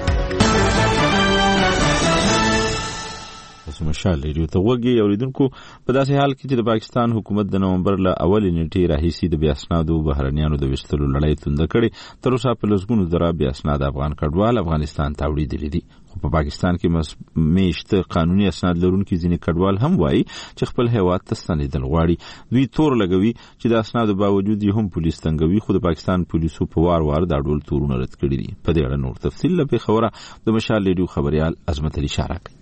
مشال ریډیو ته وګورئ. اوریدونکو په داسې حال کې چې د پاکستان حکومت د نومبر له اولې نیټې راهیسې د بې اسنادو بهرنیانو د ویستلو لړۍ تونده کړې. تر اوسه په لسګونو زره بې اسناده افغان کډوال افغانستان ته وړي دي. خو په پاکستان کې میشته قانوني اسناد لرونکي ځینې کډوال هم وایي چې خپل هیواد ته ستنېدل غواړي. دوی تور لګوي چې د اسنادو باوجود یې هم پولیس تنګوي. خو د پاکستان پولیسو په وار دا ډول تورونه رد کړي دي. په دې اړه نور تفصیل له پیښوره د مشال ریډیو خبريال عظمت علي اشاره کوي.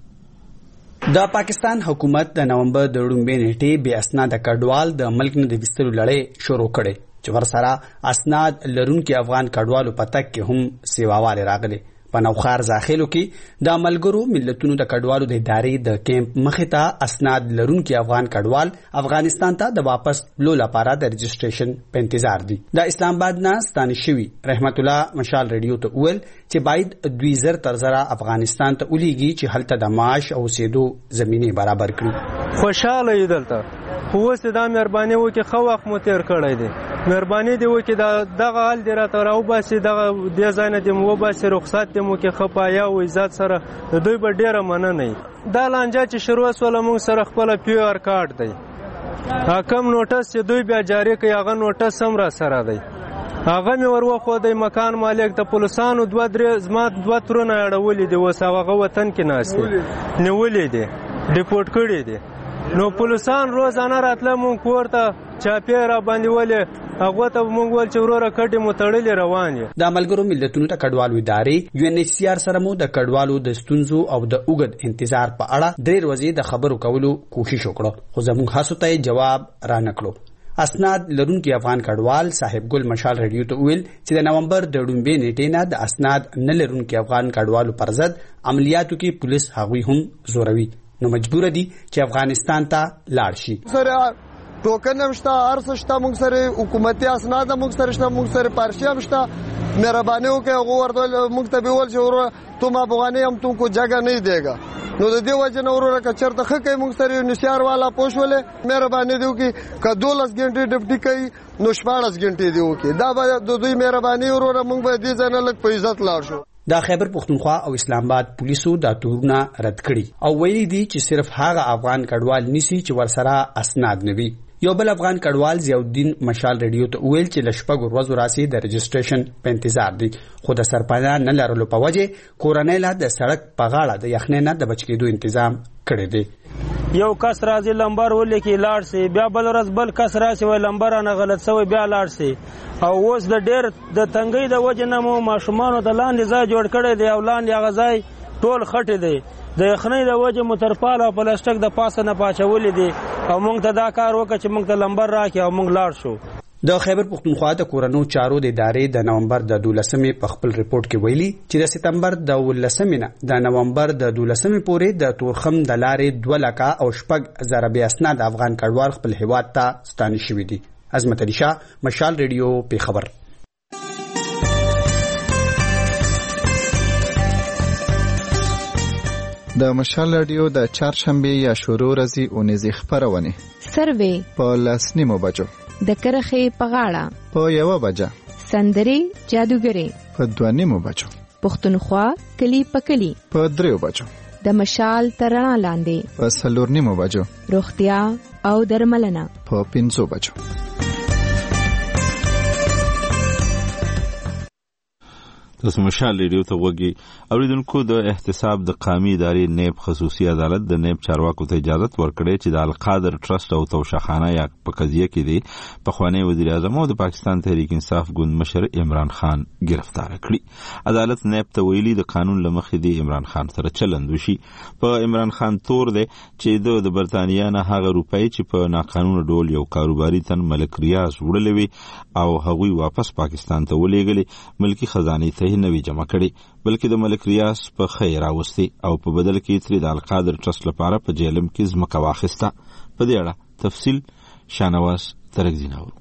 د پاکستان حکومت د نومبر د لومړۍ نیټې بې اسناده کډوال د ملک نه د ویستلو لړۍ شروع کړې چې ورسره اسناد لرونکي افغان کډوالو په تک کې هم سیواواله راغلي. په نوخار زاخلو کې د ملګرو ملتونو د کډوالو د ادارې د کیمپ مخې ته اسناد لرونکي افغان کډوال افغانستان ته د واپس لو لپاره د رجسټریشن په انتظار دي. د اسلام آباد نه ستانه شوی رحمت الله مشال ریډیو ته ویل چې باید 2000 تر زره افغانستان ته ولېږي چې هلته د معاش او سیدو زمینه برابر کړي. خوشاله یې دلته خو اوس دا مهرباني وکړي خو وخت مو تیر کړی دی. مهرباني دی وکړي دغه حال دی راته راوباسي دغه دې ځای نه دی مو وباسي رخصت دی مو کې خپایا او عزت سره د دوی به ډیره مننه نه. دا لانجه چې شروع سوله موږ سره خپل پی آر کارت دی. حکم نوټس چې دوی بیا جاری کوي هغه نوټس هم را سره دی. هغه مې ورخو د مکان مالک د پولیسانو 2-3 زما 2 ترونه اړولې دي اوس هغه وطن کې ناشته نیولې دي ډیپورټ کړي دي. نو پولیسان روزانه راتله مونږ کورته چاپی را باندې ولې هغه ته مونږ ول چې وروره کډې مو تړلې روان دي. د ملګرو ملتونو ته کډوالو ادارې UNHCR سره مو د کډوالو د ستونزو او د اوږد انتظار په اړه ډېر ورځې د خبرو کولو کوشش وکړو خو زموږ هڅو ته جواب را نکړو. اسناد لرونکي افغان کډوال صاحب ګل مشال ریډیو ته ویل چې د نومبر د لومړۍ نیټې نه د اسناد نه لرونکي افغان کډوالو پر ضد عملیاتو کې پولیس هغوی هم زوروي نو مجبور دي چې افغانستان ته لاړ شي. ټوکن هم شته ارس شته موږ سره حکومتي اسناد موږ سره شته موږ سره پارچې هم شته مهرباني وکړئ هغه ورته موږ ته به ول چې تم افغاني هم تمکو جگہ نه دیگا نو د دې وجه نه وروره کچر ته خکې موږ سره نشار والا پوښولې مهرباني دیو کې ک 12 غنټې ډپټي کوي نو 14 غنټې دیو کې دا به د دوی مهرباني وروره موږ به دې ځنه لک په عزت لاړ شو. د خیبر پختونخوا او اسلام آباد پولیسو دا تورونه رد کړي او ویلي دي چې صرف هغه افغان کډوال نسی چې ورسره اسناد نوي یو بل افغان کډوال ضیاءالدین مشال ریډیو ته ویل چې لشپږ ورځې راسي د رجسټریشن په انتظار دي، خو د سرپناه نه لرلو په وجه کورنۍ لا د سړک په غاړه د یخنۍ نه د بچ کېدو تنظیم کړی دی. یو کس راځي لمبر ولیکي لاړ سي، بیا بل ورځ بل کس راسي وای لمبر نه غلط سوی بیا لاړ سي. او اوس د ډېر د تنګۍ د وجه نه مو ماشومانو ته لاندې ځای جوړ کړی دی او لاندې هغه ځای ټول خټې دی، د یخنۍ د وجه مو ترپال او پلاستیک د پاسه نه پاچولي دي او موږ ته دا کار وکړه چې موږ ته لمبر راکړي او موږ لاړ شو. د خیبر پښتونخوا د کورنو چارو د ادارې د نومبر د 12 په خپل ریپورت کې ویلي چې د سپتمبر د 19 نه د نومبر د 12 پورې د تورخم د لارې 2,04,000 بې اسناد افغان کډوال خپل هیواد ته ستانه شوي دي. عظمت علي شاه، مشال ریډیو، پیښور. د مشال رادیو د چهارشنبه یا شروع ورځې اونیزې خبرونه سروې په 9 بجو، د کرخې په غاړه په 1 بجه، سندري جادوګري په 2 بجو، پښتونخوا کلی په کلی په 3 بجو، د مشال ترڼا لاندې په 4 بجو، روغتیا او درملنه په 5 بجو. تاسو مشال ریډیو ته وګورئ. اوریدونکو د احتساب د قومي ادارې نیب خصوصي عدالت د نیب چارواکو ته اجازه ورکړې چې د القادر ټرست او توشخانه یا په قضیه کې دی پخوانی وزیر اعظم او د پاکستان تحریک انصاف ګوند مشر عمران خان گرفتار کړي. عدالت نیب ته ویلي د قانون لمخې دی عمران خان سره چلند وشي. په عمران خان تور دی چې د برتانیا نه هغه روپۍ چې په ناقانونه ډول یو کاروباري تن ملک ریاض وړلې وي او هغوی واپس پاکستان ته ولېږلې، ملکی خزانه ته نوی جمع کړي، بلکې د ملک ریاض په خیر راوستي او په بدل کې ترې د القادر ټرست لپاره په جیلم کې ځمکه واخیسته. په دې اړه تفصیل شانواز ترکزی ناورو.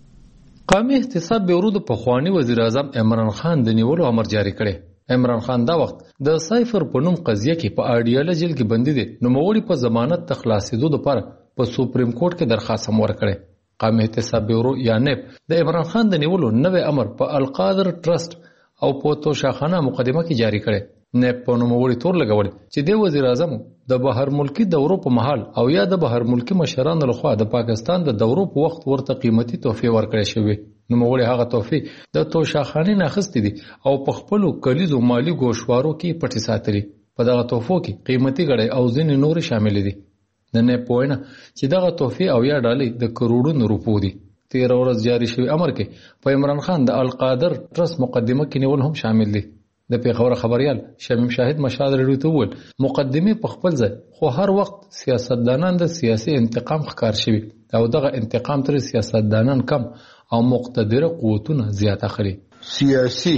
قومي احتساب بیورو د پخوانی وزیر اعظم عمران خان د نیولو امر جاری کړي. عمران خان دا وخت د سایفر په نوم قضیه کې په اډیاله جیل کې بندي دي، نو موړي په ضمانت تخلاصېدو لپاره په سپریم کورټ کې درخواست هم ورکړي. قومي احتساب بیورو یا نیب د عمران خان د نیولو نوې امر په القادر ټرست او په توشخانه مقدمه کې جاری کړي. نیب په نوموړي تور لګولي چې د وزیر اعظم د بهر ملکی دورو په محل او یا د بهر ملکی مشرانو لخوا د پاکستان د دورو په وخت ورته قیمتي تحفې ورکړې شوې. نوموړي هغه تحفې د توشخانه نه اخیستې دي او په خپل کلیزو مالی ګوشوارو کې پټي ساتلي. په دغه تحفو کې قیمتي غړي او ځینې نور شامل دي. د نیب په وینا چې دغه تحفې او یا ډالۍ د کروڑونو روپو دي. 13 ورځ جاری شوی امر کې په عمران خان د القادر ټرست مقدمه کې نیول هم شامل دي. د پیښور خبريال شمیم شاهد مشال ریډیو ته وویل مقدمه په خپل ځای، خو هر وخت سیاستدانان د سیاسي انتقام ښکار شوي او دغه انتقام تر سیاستدانان کم او مقتدر قوتونه زیات اخلي. سیاسي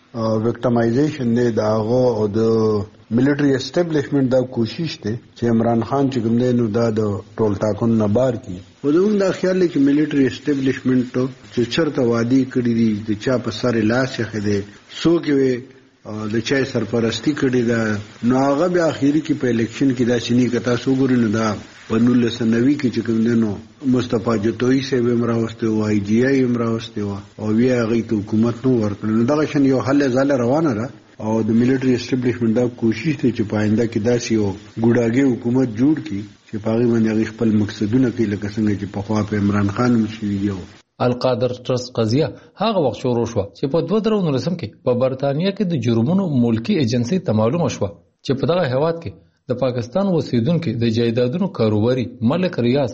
وکټمایزیشن دی داغه او د ملټری اسټابلیشمنت دا کوشش دی چې عمران خان چې کوم دی نو دا د ټول ټاکون نه بار کی و دوم دا خیال دی چې ملټری اسټابلیشمنت چې چرته وادي کړی دی د چا په سر لاس یې خده سو کې د چای سرپرستی کړی دا نو هغه به اخیری کې په الیکشن کې دا شنی کتا سو ګوري نو دا په 1990 کې چې کوم دی نو مصطفی جتوی سے امراوسته و ای جی ای امراوسته او بیا غي ته حکومت نو ورکړل. دا شن یو حل زاله روانه ده او د ملټری اسټابلیشمنت دا کوشش دی چې پاینده کې داسې یو ګوډاګي حکومت جوړ کړي چې په هغه باندې خپل مقصدونه کوي لکه څنګه چې په خوا په عمران خان مشوي دی. القادر ټرست قضیه هغه وخت شروع شو چې په 2019 کې په برتانیا کې د جرمونو ملکی ایجنسی ته معلومه شو چې په دغه هیواد کې د پاکستان اوسیدونکو د جایدادونو کاروباري ملک ریاض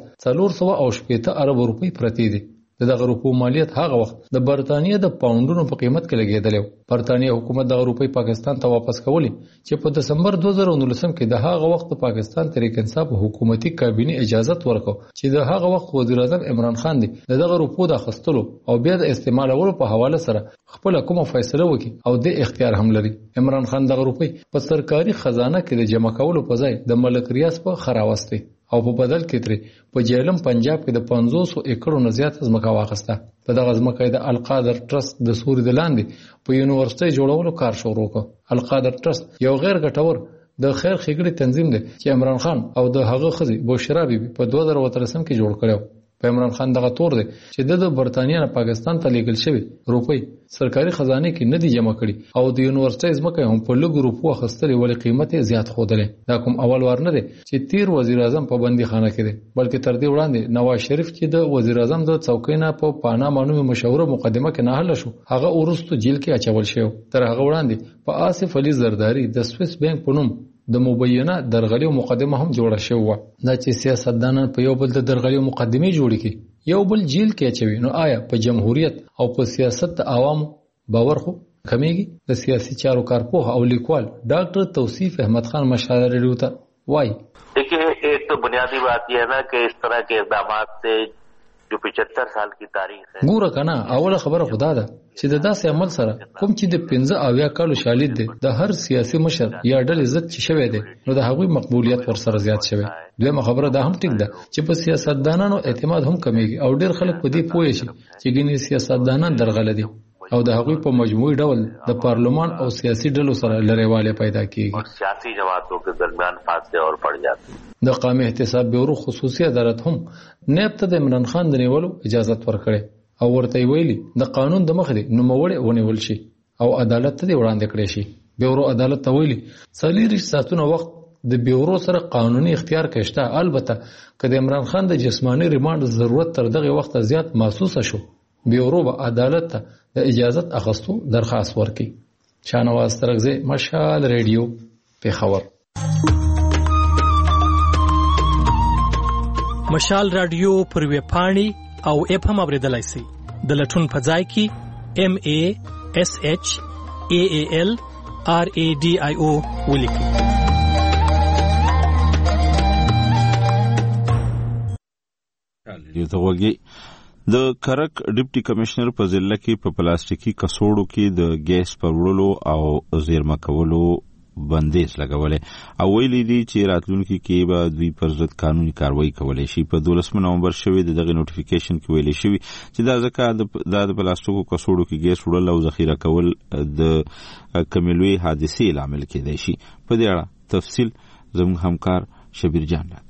480 ارب روپۍ پرتی دي. دغه روپو مالیت هغه وخت د برتانیا د پاونډونو په قیمت کې لګیدل. برتانیا حکومت دغه روپۍ پاکستان ته واپس کولی چې په دسمبر 2019 کې د هغه وخت پاکستان تحریک انصاف حکومتي کابینه اجازه ورکړه چې د هغه وخت وزیر اعظم عمران خان دی دغه روپو د اخیستلو او بیا د استعمالولو په حواله سره خپل کومه فیصله وکړي او د اختیار هم لري. عمران خان دغه روپۍ په سرکاري خزانه کې د جمع کولو په ځای د ملک ریاض په خراوسته او په بدل کې ترې په جیلم پنجاب کې د 500 ایکړو نه زیات ځمکه واخیسته. په دغه ځمکه د القادر ټرست د سوري د لاندې په یونیورسيټي جوړولو کار شروع کړ. القادر ټرست یو غیر ګټور د خیر ښېګړې تنظیم دی چې عمران خان او د هغه ښځې بشرا بیبي په 2013 کې جوړ کړو. په عمران خان دغه تور دی چې د برتانیا نه پاکستان ته لیږل شوی روپۍ سرکاري خزانه کې نه دي جمع کړي او د یونیورسيټي ځمکه هم په لږ روپو اخیستلې ولې قیمت یې زیات ښودلې. دا کوم اول وار نه دی چې تیر وزیر اعظم په بندي خانه کې دی، بلکې تر دې وړاندې نواز شریف چې د وزیر اعظم د څوکۍ نه په پاناما نومي مشهوره مقدمه کې ناهله شو، هغه وروسته جیل کې اچول شو. تر هغه وړاندې په آصف علي زرداری د سویس بانک په نوم د مبینه درغلي مقدمه هم جوړه شوې. دا چې سیاستدانان په یو بل د درغلي مقدمه جوړ کړي یو بل جیل کې اچوي، نو آیا په جمهوریت او په سیاست د عوامو باور خو کمیږي؟ د سیاسي چارو کارپوه او لیکوال ډاکټر توصیف احمد خان مشال ریډیو ته وایي. देखिए, एक तो बुनियादी बात यह है ना कि इस तरह के इक़दामात से जो 75 साल की तारीख है ګوره کنه اوله خبره خدا ده چې د داسې عمل سره کوم چې د 15 کالو شالید دي د هر سیاسي مشر یا ډلې عزت چې شوی دی نو د هغوی مقبولیت ورسره زیات شوی. دویمه خبره دا هم ټیک ده چې په سیاستدانانو اعتماد هم کمیږي او ډیر خلک په دې پوه شي چې ګینې سیاستدانان درغله دي او د هغوی په مجموعي ډول د پارلمان او سیاسي ډلو سره لړیواله پیدا کیږي और सियासी जमातों के दरमियान फासले और बढ़ जाते हैं. د قومي احتساب بیورو خصوصي عدالت هم نیب ته د عمران خان د نیولو اجازه ورکړي او ورته ویلي د قانون د مخې نوموړی ونیول شي او عدالت ته وړاندې کړي شي. بیورو عدالت ته ویلي 40 ساعتونو وخت د بیورو سره قانوني اختیار کېشته، البته که د عمران خان د جسمانی ریماند ضرورت تر دغه وخت زیات محسوسه شو بیورو به عدالت ته د اجازت اخستو درخواست ورکړي. شاهنواز ترغزی، مشال ریډیو، پیښور. مشال رادیو پر ویب پاڼې او اپ هم اوریدلای شئ. د لټون په ځای کې MASHALRADIO ولیکئ. یو ته وګي د کرک ډیپټي کمشنر په ضلع کې په پلاستیکي کڅوړو کې د ګیس پر وړلو او زیرمه کولو بندیز لګولې او ویلي دي چې راتلونکي کې به دوی پر ضد قانوني کاروایی کولی شي. په 12 نومبر شوی دغه نوټیفیکیشن کې ویلي شوی چې دا ځکه د پلاستیکو کڅوړو کې ګیس وړل او ذخیره کول د کمیلوي حادثې لامل کېدای شي. په دې اړه تفصیل زموږ همکار شبیر جان راکړي.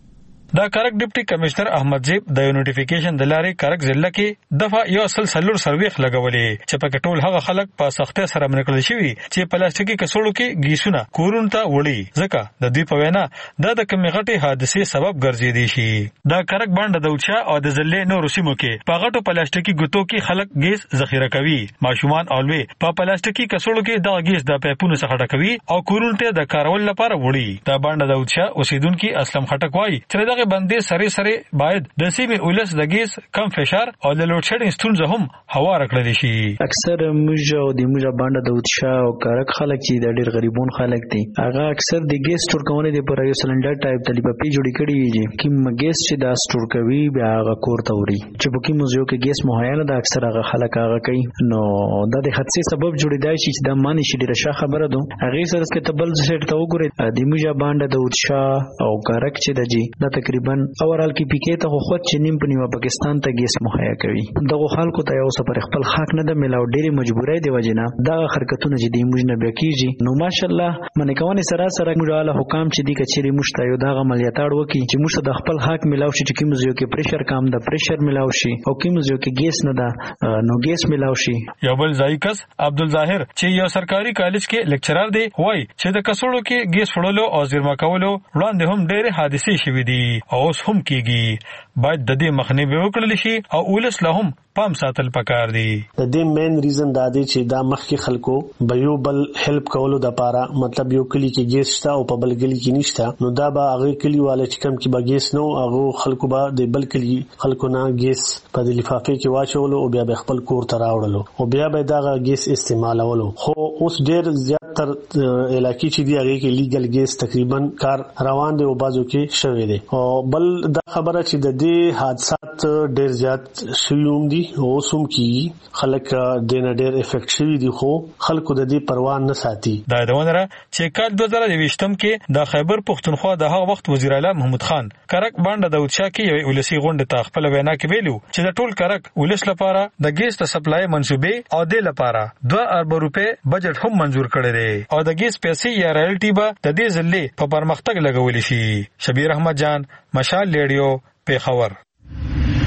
دا کرک ډیپټي کمشنر احمد زیب د نوټیفیکیشن د لارې کرک ضلع کې دفعه یو سلسلور سرویخ لګولې چې په ټول هغه خلک په سختۍ سره منکل شوی چې پلاستیکي کڅوړو کې گیسونه کورون ته وړي، ځکه د دوی په وینا دا د کمی غټي حادثې سبب ګرځېدي شي. دا کرک باندې د اوچا او د ضلع نورو سیمو کې په غټو پلاستیکي ګوتو کې خلک ګیس ذخیره کوي، ماشومان اولوي په پلاستیکي کڅوړو کې د ګیس د پایپونو څخه ډکوي او کورون ته د کارول لپاره وړي. دا باندې د اوچا اوسیدونکو اسلم خټک وایي چې دغه بندي سره باید د سیمې ولس د ګیس کم فشار او د لوډ شیډینګ ستونزه هم هوار کړل شي. اکثر موږ او د موږ باندې د اوتشا او کارک خلک چې د ډېر غریبون خلک دي هغه اکثر د ګیس سٹور کوونه د پر یو سلندر ټایپ د لپاره جوړی کړی وي چې ګیس چې دا سٹور کوي بیا هغه کور ته وړي چې په کوم ځای کې ګیس مهیا نه د اکثر هغه خلک هغه کوي. نو دا د حادثې سبب جوړیدای شي چې د مانی شي ډیره ښه خبره ده. هغه سره کې تبل سیټ ته وګورئ د موږ باندې د اوتشا او کارک چې د جی دا تقریبا اورال کې پیکې ته خو چې نیم په نیمه پاکستان ته ګیس مهیا کوي. دغه خلکو ته یو سفر خپل حق نه د ملاو ډېری مجبورای دی وجنه دا حرکتونه چې د موږ نه بکیږي. نو ماشالله منکوونه سره موږ له حکام چې دی کچېری مشته یو دغه عملیاتړ وکي چې موږ د خپل حق ملاو شي چې کوم ځای کې پریشر کم د پریشر ملاو شي او کوم ځای کې ګیس نه ده نو ګیس ملاو شي. یو بل ځایکس عبدالظاهر چې یو سرکاري کالج کې لیکچرر دی وایي چې د کڅوړو کې ګیس وړلو او زیرمه کولو وړاندې هم ډېرې حادثې شوې دي او اوس هم کیږي. باید د دې مخنیوي وکړل شي او ولس له هم پام ساتل پکار دي. د دې مین ریزن دا دی چې دا مخکې خلکو به یو بل هیلپ کولو د پاره مطلب یو کلی کې ګیس شته او په بل کلی کې نشته نو دا به هغه کلی والے چې کم کې به ګیس نو هغه خلکو به د بل کلی خلکو نه ګیس په د لفافه کې واچولو او بیا به خپل کور ته راوړلو او بیا به دا ګیس استعمالولو. خو اوس ډیر زیات تر علاقې چې دی هغه کې لیګل ګیس تقریبا کار روان دی او بازو کې شوی دی. او بل دا خبره چې د دې حادثات ډیر زیات شوم دي او سوم کې خلک د ډیر افیکټ شوی دي خو خلکو د دې پروا نه ساتي. دا دونه چې کال 2020 کې د خیبر پښتونخوا د هغه وخت وزیر اعلی محمود خان کرک باندې د اوچا کې یو ولسی غونډه ته خپل وینا کې ویلو چې د ټول کرک ولس لپاره د ګیس د سپلای منسوبې او د لپاره 2 ارب روپے بجټ هم منزور کړی دی او د ګیس پیسې یا رایلټي به د دې ځلې په پرمختګ لګول شي. شبیر احمد جان، مشال ریډیو، پیښور.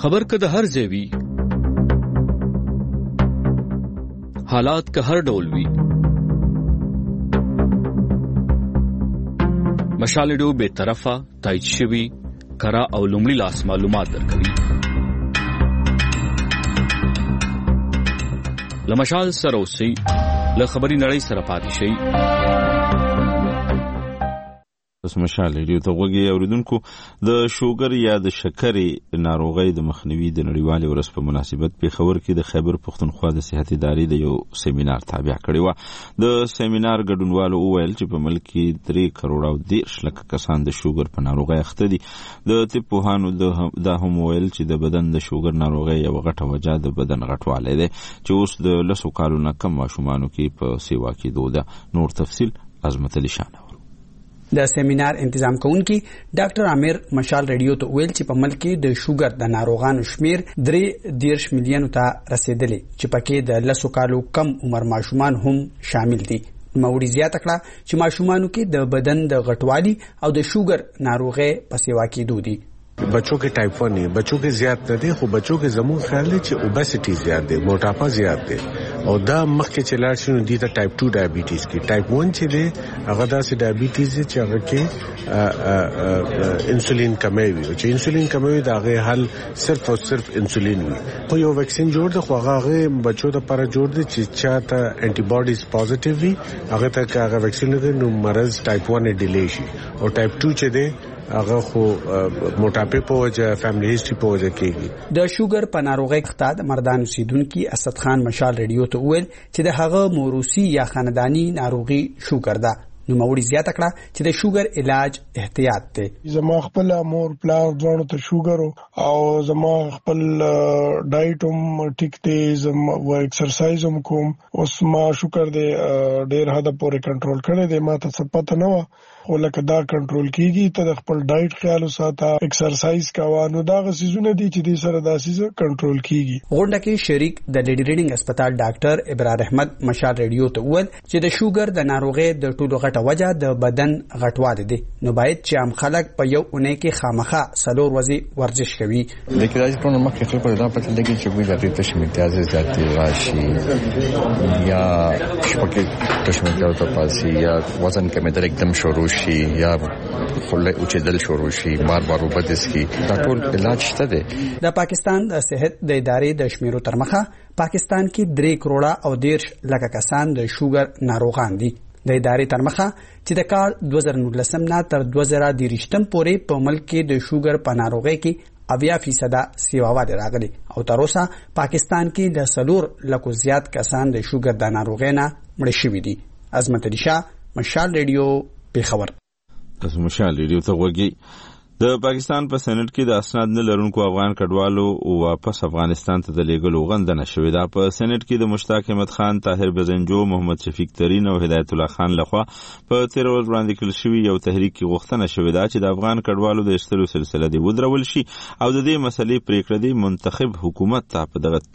خبر که د هر ځای وي، حالات که هر ډول وي، مشال ریډیو بے طرفه، تایید شوي، کره او لومړي لاس معلومات درکوي. له مشال سره اوسئ، له خبري نړۍ سره پاتې شئ. اوس مشال ریډیو ته غوږی اوریدونکو، د شوګر یا د شکرې ناروغۍ د مخنیوي د نړیوالې ورځ په مناسبت پېښور کې د خیبر پښتونخوا د صحت ادارې د یو سیمینار تابع کړی و. د سیمینار ګډونوالو وویل چې په ملک کې 3 کروڑ او 10 لک کسان د شوګر په ناروغۍ اخته دي. د طب پوهانو دا هم وویل چې د بدن د شوګر ناروغۍ یو غټه وجه د بدن غټوالی دی چې اوس د 10 کالو نه کم ماشومانو کې په سیوا کېدو ده. نور تفصیل عظمت علي شاه. د سیمینار انتظام کوونکی ډاکټر عامر مشال ریډیو ته ویل چې په ملک کې د شوګر د ناروغانو شمیر 3 ملیون ته رسیدلی چې پکې د 10 کالو کم عمر ماشومان هم شامل دي. نوموړي زیاته کړه چې ماشومانو کې د بدن د غټوالي او د شوګر ناروغۍ په سیوا کېدو دي. बच्चों के टाइप 1 नहीं, बच्चों के ज्यादा न दे, खो बच्चों के जमून ख्याल है कि ओबेसिटी ज्यादा दे, मोटापा ज्यादा दे और दा मख के चला शुरू दी था टाइप 2 डायबिटीज की. टाइप 1 चले अगदा से डायबिटीज है चाहे के इंसुलिन कमे हुई हो, इंसुलिन कमे हुई दागे हल सिर्फ और सिर्फ इंसुलिन हुई हो. यो वैक्सीन जोड़ दे ख्वागे बच्चों दा पर जोड़ दे चिच्चा था एंटीबॉडीज पॉजिटिव हुई अगर तक अगर वैक्सीन लगे नु मरज टाइप 1 ने डिले शी और टाइप 2 चले هغه خو موټاپه په وجه فیملی هیستوري په وجه کېږي. د شوګر په ناروغۍ اخته د مردان اوسیدونکو اسد خان مشال ریډیو ته ویل چې د هغه موروثي یا خاندانی ناروغي شوګر ده. نوموړي زیاته کړه چې د شوګر علاج احتیاط دی. زما خپل مور پلار ځوانو ته شوګر او زما خپل ډایټ هم ټیک دی، زما ایکسرسایز هم کوم. اوس ما شکر دی ډیر حد پورې کنټرول کړی دی. ما ته څه پته نه و خو لکه دا کنټرول کیږي. ته د خپل ډایټ خیال وساته، ایکسرسایز کوه، نو دا غسیزونه دي چې دې سره داسې کنټرول کیږي. غونډه کې شریک د لیډي ریډینګ هسپتال ډاکټر ابرار احمد مشال ریډیو ته وویل چې د شوګر د ناروغۍ د ټولو غټه وجه د بدن غټوالی دی، نو باید چې عام خلک په یو اونۍ کې خامخا 4 ورځې ورزش کوي. لیکن راځي په نوم کې خلکو دا پته لګي چې ګویا د تشمیتاز ذاتي راشي یا شپږ تشمیتاز ته پاسي یا وزن کمېدل एकदम شروع شي یا خله اوچېدل شروع شي بار بار وبدس کی دا ټول علاج شته دی. د پاکستان د صحت د ادارې د شمیرو تر مخه پاکستان کې 3 کروڑ او 10 لک کسان د شوګر ناروغان دي. د ادارې تر مخه چې د کال 2019 نه تر 2023 پورې په ملک کې د شوګر په ناروغۍ کې 80% سیواوالي راغلي او تر اوسه پاکستان کې د 4 لکو زیات کسان د شوګر د ناروغۍ نه مړ شوي دي. عظمت علي شاه، مشال ریډیو، پېښور. تاسو مشال ریډیو ته وګورئ. د پاکستان په سېنات کې د اسناد نه لرونکو افغان کډوالو واپس افغانستان ته د لیږلو غندنه شوې ده. په سېنات کې د مشتاق احمد خان، طاهر بزنجو، محمد شفیق ترین او هدایت الله خان لخوا په 13 ورځ وړاندې کړل شوی یو تحریک کې غوښتنه شوې ده چې د افغان کډوالو د ایستلو سلسله دې ودرول شي او د دې مسلې پریکړه دې منتخب حکومت ته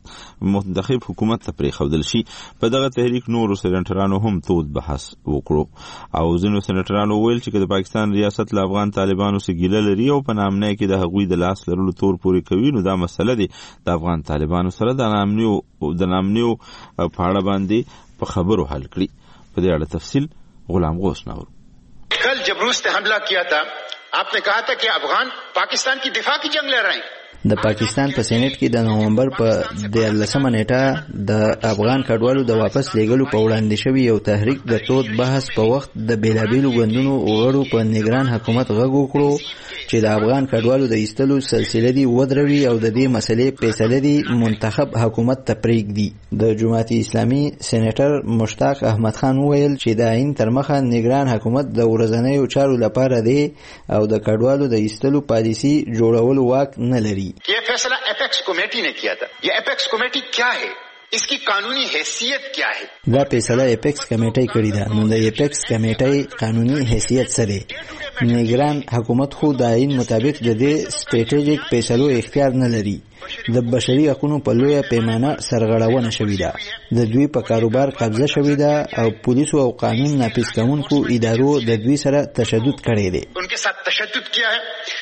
پرېښودل شي. په دغه تحریک نورو سېنټرانو هم تود بحث وکړو او ځینو سېنټرانو ویل چې د پاکستان ریاست له افغان طالبانو سره ګیله لري او په نامنۍ کې د هغوی د لاس لرلو تور پورې کوي، نو دا مسله دی د افغان طالبانو سره د نامنیو په اړه باندې په خبرو حل کړي. په دې اړه تفصیل غلام غوث ناور. کل جب روس نے حملہ کیا تھا آپ نے کہا تھا کہ افغان پاکستان کی دفاع کی جنگ لڑ رہے ہیں. د پاکستان په سېنات کې د نومبر په 13 نیټه د افغان کډوالو د واپس لیږلو په وړاندې شوی یو تحریک د تود بحث په وخت د بیلابیلو ګوندونو غړو په نگران حکومت غږ وکړو چې د افغان کډوالو د ایستلو سلسله دی ودروي او د دې مسلې فیصله دی منتخب حکومت ته پرېږدي. د جماعت اسلامي سېنیټر مشتاق احمد خان ویل چې د عین تر مخه نگران حکومت د ورځنیو چارو لپاره دی او د کډوالو د ایستلو پالیسي جوړولو واک نه لري. یہ فیصلہ ایپیکس کمیٹی نے کیا تھا. یہ ایپیکس کمیٹی کیا ہے؟ اس کی قانونی حیثیت کیا ہے؟ دا فیصله ایپیکس کمیټي کړې ده. نو د ایپیکس کمیټي قانوني حیثیت څه دی؟ نگران حکومت خو د عین مطابق د دې سټریټیجیک فیصلو اختیار نه لري. د بشري حقوقو په لویه پیمانه سرغړونه شوې ده. د دوی په کاروبار قبضه شوې ده او پولیسو او قانون نافذ کوونکو ادارو د دوی سره تشدد کړی دی. ان کے ساتھ تشدد کیا ہے.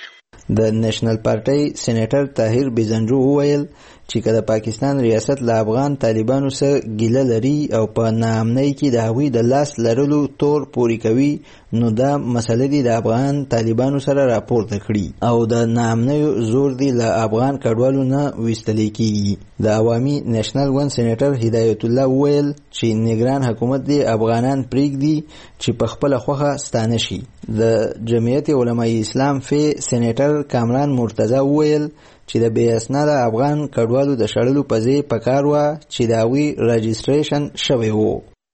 د نېشنل پارټي سېنیټر طاهر بیزنجو وویل چې کله پاکستان ریاست له افغان طالبانو سره ګیله لري او په ناامنۍ کې د هغوی د لاس لرلو تور پوري کوي نو دا مسله دی د افغان طالبانو سره راپورته کړي او د ناامنۍ زور دی له افغان کډوالو نه ویستلی کیږي. د عوامي نېشنل ون سېنیټر هدایت الله وویل چې نگران حکومت دی افغانان پریږدي چې په خپل خوخه ستانه شي. د جمعیت علماء اسلام فی سېنیټر کامران مرتضی وویل چې د بې اسناده افغان کډوالو د شړلو په ځای پکار وه چې د هغوی رجسټریشن شوی و.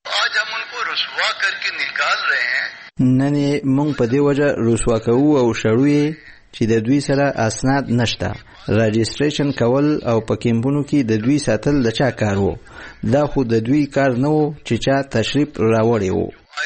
نن یې موږ په دې وجه رسوا کوو او شړو یې چې د دوی سره اسناد نشته. رجسټریشن کول او په کیمپونو کې د دوی ساتل د چا کار و؟ دا خو د دوی کار نه و چې چا تشریف راوړی و.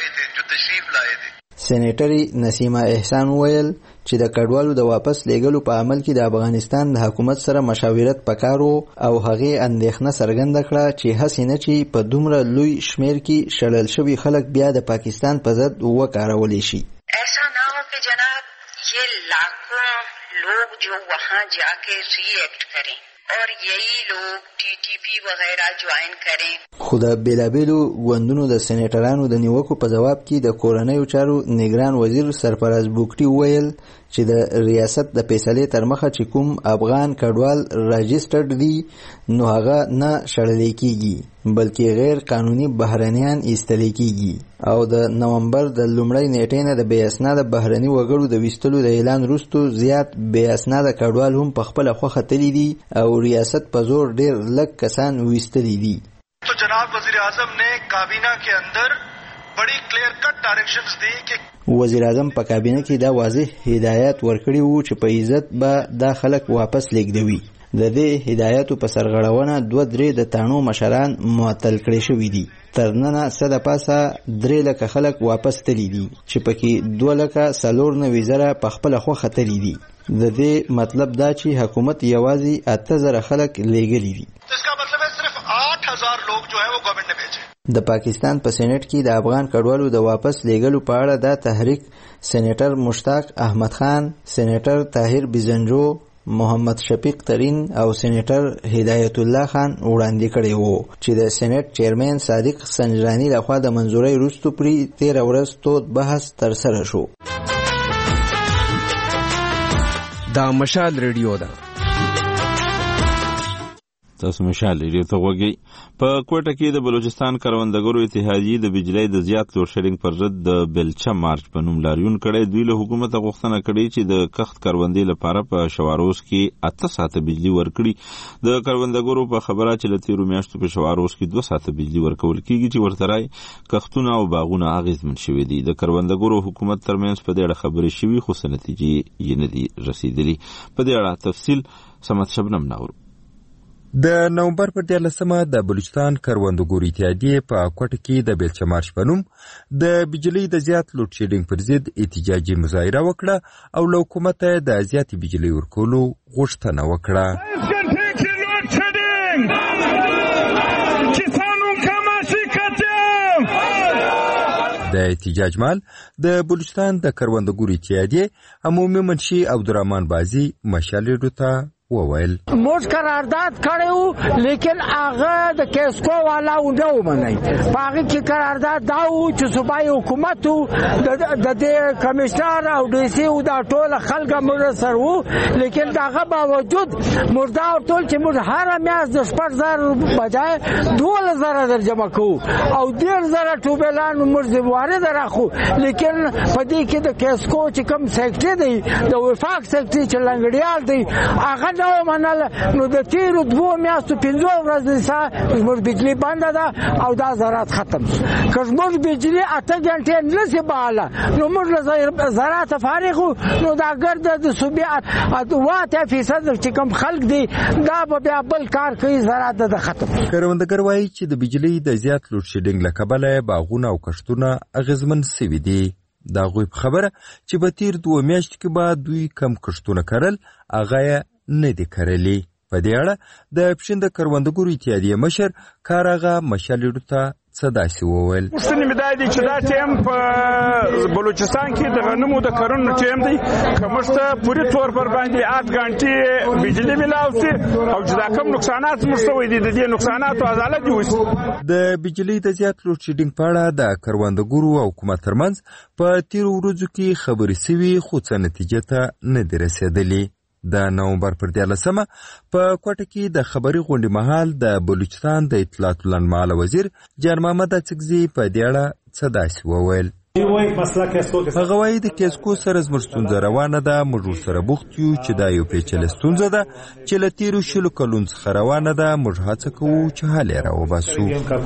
سېنیټري نسیمه احسان وویل چې د کډوالو د واپس لیږلو په عمل کې د افغانستان د حکومت سره مشاورت پکار و او هغې اندېښنه څرګنده کړه چې هسې نه چې په دومره لوی شمیر کې شړل شوي خلک بیا د پاکستان په ضد وکارولی شي. ایسا نہ ہو کہ جناب یہ لاکھوں لوگ جو وہاں جا کے ری ایکٹ کریں اور یہی لوگ TTP وغیرہ جوائن کریں. خو د بیلابیلو ګوندونو د سېنیټرانو د نیوکو په جواب کې د کورنیو چارو نگران وزیر سرفراز بوکټي وویل چې د ریاست د فیصلې تر مخه چې کوم افغان کډوال رجسټرډ دي نو هغه نه شړلی کیږي بلکې غیر قانوني بهرنیان ایستلی کیږي او د نومبر د لومړۍ نیټې نه د بې اسناده بهرني وګړو د ویستلو د اعلان وروسته زیات بې اسناده کډوال هم په خپله خوښه تللي دي او ریاست په زور ډیر لږ کسان ویستلی دي. تو جناب وزیر اعظم نے کابینہ کے اندر بڑی کلیئر کٹ ڈائریکشنز دی کہ وزیر اعظم په کابینه کې دا واضح هدایات ورکړي وو چې په عزت به دا خلک واپس لیږدوي. د دې هدایاتو په سرغړونه 2-3 د تانو مشران معطل کړي شوي دي. تر ننه څه د پاسه 3 لکه خلک واپس تللی دي چې پکې 2,94 زره په خپله خوښه تللی دي. د دې مطلب دا چې حکومت یوازې 8,000 خلک لیږلي دي. د پاکستان په سېنیټ کې د افغان کډوالو د واپس لیږلو په اړه دا تحریک سېنیټر مشتاق احمد خان، سېنیټر طاهر بیزنجو، محمد شفیق ترین او سېنیټر هدایت الله خان وړاندې کړی وو چې د سېنیټ چیرمن صادق سنجرانی لخوا د منظورۍ وروسته پرې 13 ورځ تود بحث ترسره شو. دا مشال ریډیو ده. تاسو مشال ریډیو ته غوږی. په کوټه کې د بلوچستان کروندګرو اتحادیې د بجلی د زیات لوډ شیډینګ پر ضد د بلچه مارچ په نوم لاریون کړی. دوی له حکومت غوښتنه کړې چې د کښت کروندې لپاره په شواروز کې 8 ساعته بجلی ورکړي. د کروندګرو په خبره چې له تیرو میاشتو په شواروز کې 2 ساعته بجلی ورکول کیږي چې ورته رای کښتونه او باغونه اغیزمن شوي دي. د کروندګرو حکومت ترمنځ په دې اړه خبرې شوي خو څه نتیجې یې نه دي رسیدلي. په دې اړه تفصیل سمت شبنم ناورو. د نومبر پر 13مه د بلوچستان کروندګرو اتحادیې په کوټه کې د بیلچه مارچ په نوم د بجلی د زیات لوډ شیډینګ پر ضد احتجاجي مظاهره وکړه او له حکومت د زیاتې بجلی ورکولو غوښتنه وکړه. د احتجاج مال د بلوچستان د کروندګرو اتحادیې عمومي منشي عبدالرحمن بازي مشال ریډیو ته وویل موږ قرارداد کړو لیکن هغه د کیسکو والا نه ومني. په هغه کې قرارداد دا و چې صوبایي حکومت د دې کمشنر او ډي سي او دا ټول خلک موږ سره وو لیکن داغه باوجود مردا ټول چې موږ هر میاشت د 8,000 بجای 12,000 در جمع کوو او 1,000 ټوبلان موږ وارد راخو لیکن په دې کې د کیسکو چې کوم سیکټری دی د وفاق سیکټری چې لنګړیال دی هغه نو منل نو د تیرو 2 میاشتو 15 ورځې زموږ بجلی بند ده او دا زراعت ختم شو. که زموږ بجلی 8 غنټې نشي باله نو موږ زراعت فارغ نو دا ګرد د صوبې 8% چې کوم خلک دي دا به بیا بل کار کوي زراعت د ختم. کروندګر وایي چې د بجلی د زیات لوډ شیډینګ له کبله باغونه او کښتونه اغیزمن سوي دي. دا غوی په خبره چې په تیر 2 میاشتو کې به دوی کم کښتونه کرل هغه نه دي کرلی. په دې اړه د پښین د کروندګرو اتحادیې مشر کارغه مشال ریډیو ته څه داسې وویل. پوښتنې مې دا دي چې دا ټیم په بلوچستان کې د غنمو د کرنو ټیم دی که موږ ته پوری طور پر باندې 8 غنټې بجلی ملاو شي او چې دا کوم نقصانات موږ ته وي د دې نقصاناتو عدالت دي وشي. د بجلی د زیات لوډ شیډینګ په اړه د کروندګرو او حکومت ترمنځ په تیرو ورځو کې خبرې سوي خو څه نتیجه ته نه دي رسېدلې. د نومبر پر 14 په کوټه کې د خبري غونډې مهال د بلوچستان د اطلاعات لنډمهاله وزیر جان محمد اڅکزي په دې اړه څه داسې وویل. هغه وایي د کیسکو سره زموږ ستونزه روانه ده، موږ ورسره بوخت یو چې دا یو پیچلې ستونزه ده چې له تیرو 20 کلونو څخه روانه ده. موږ هڅه کوو چې حل یې راوباسو.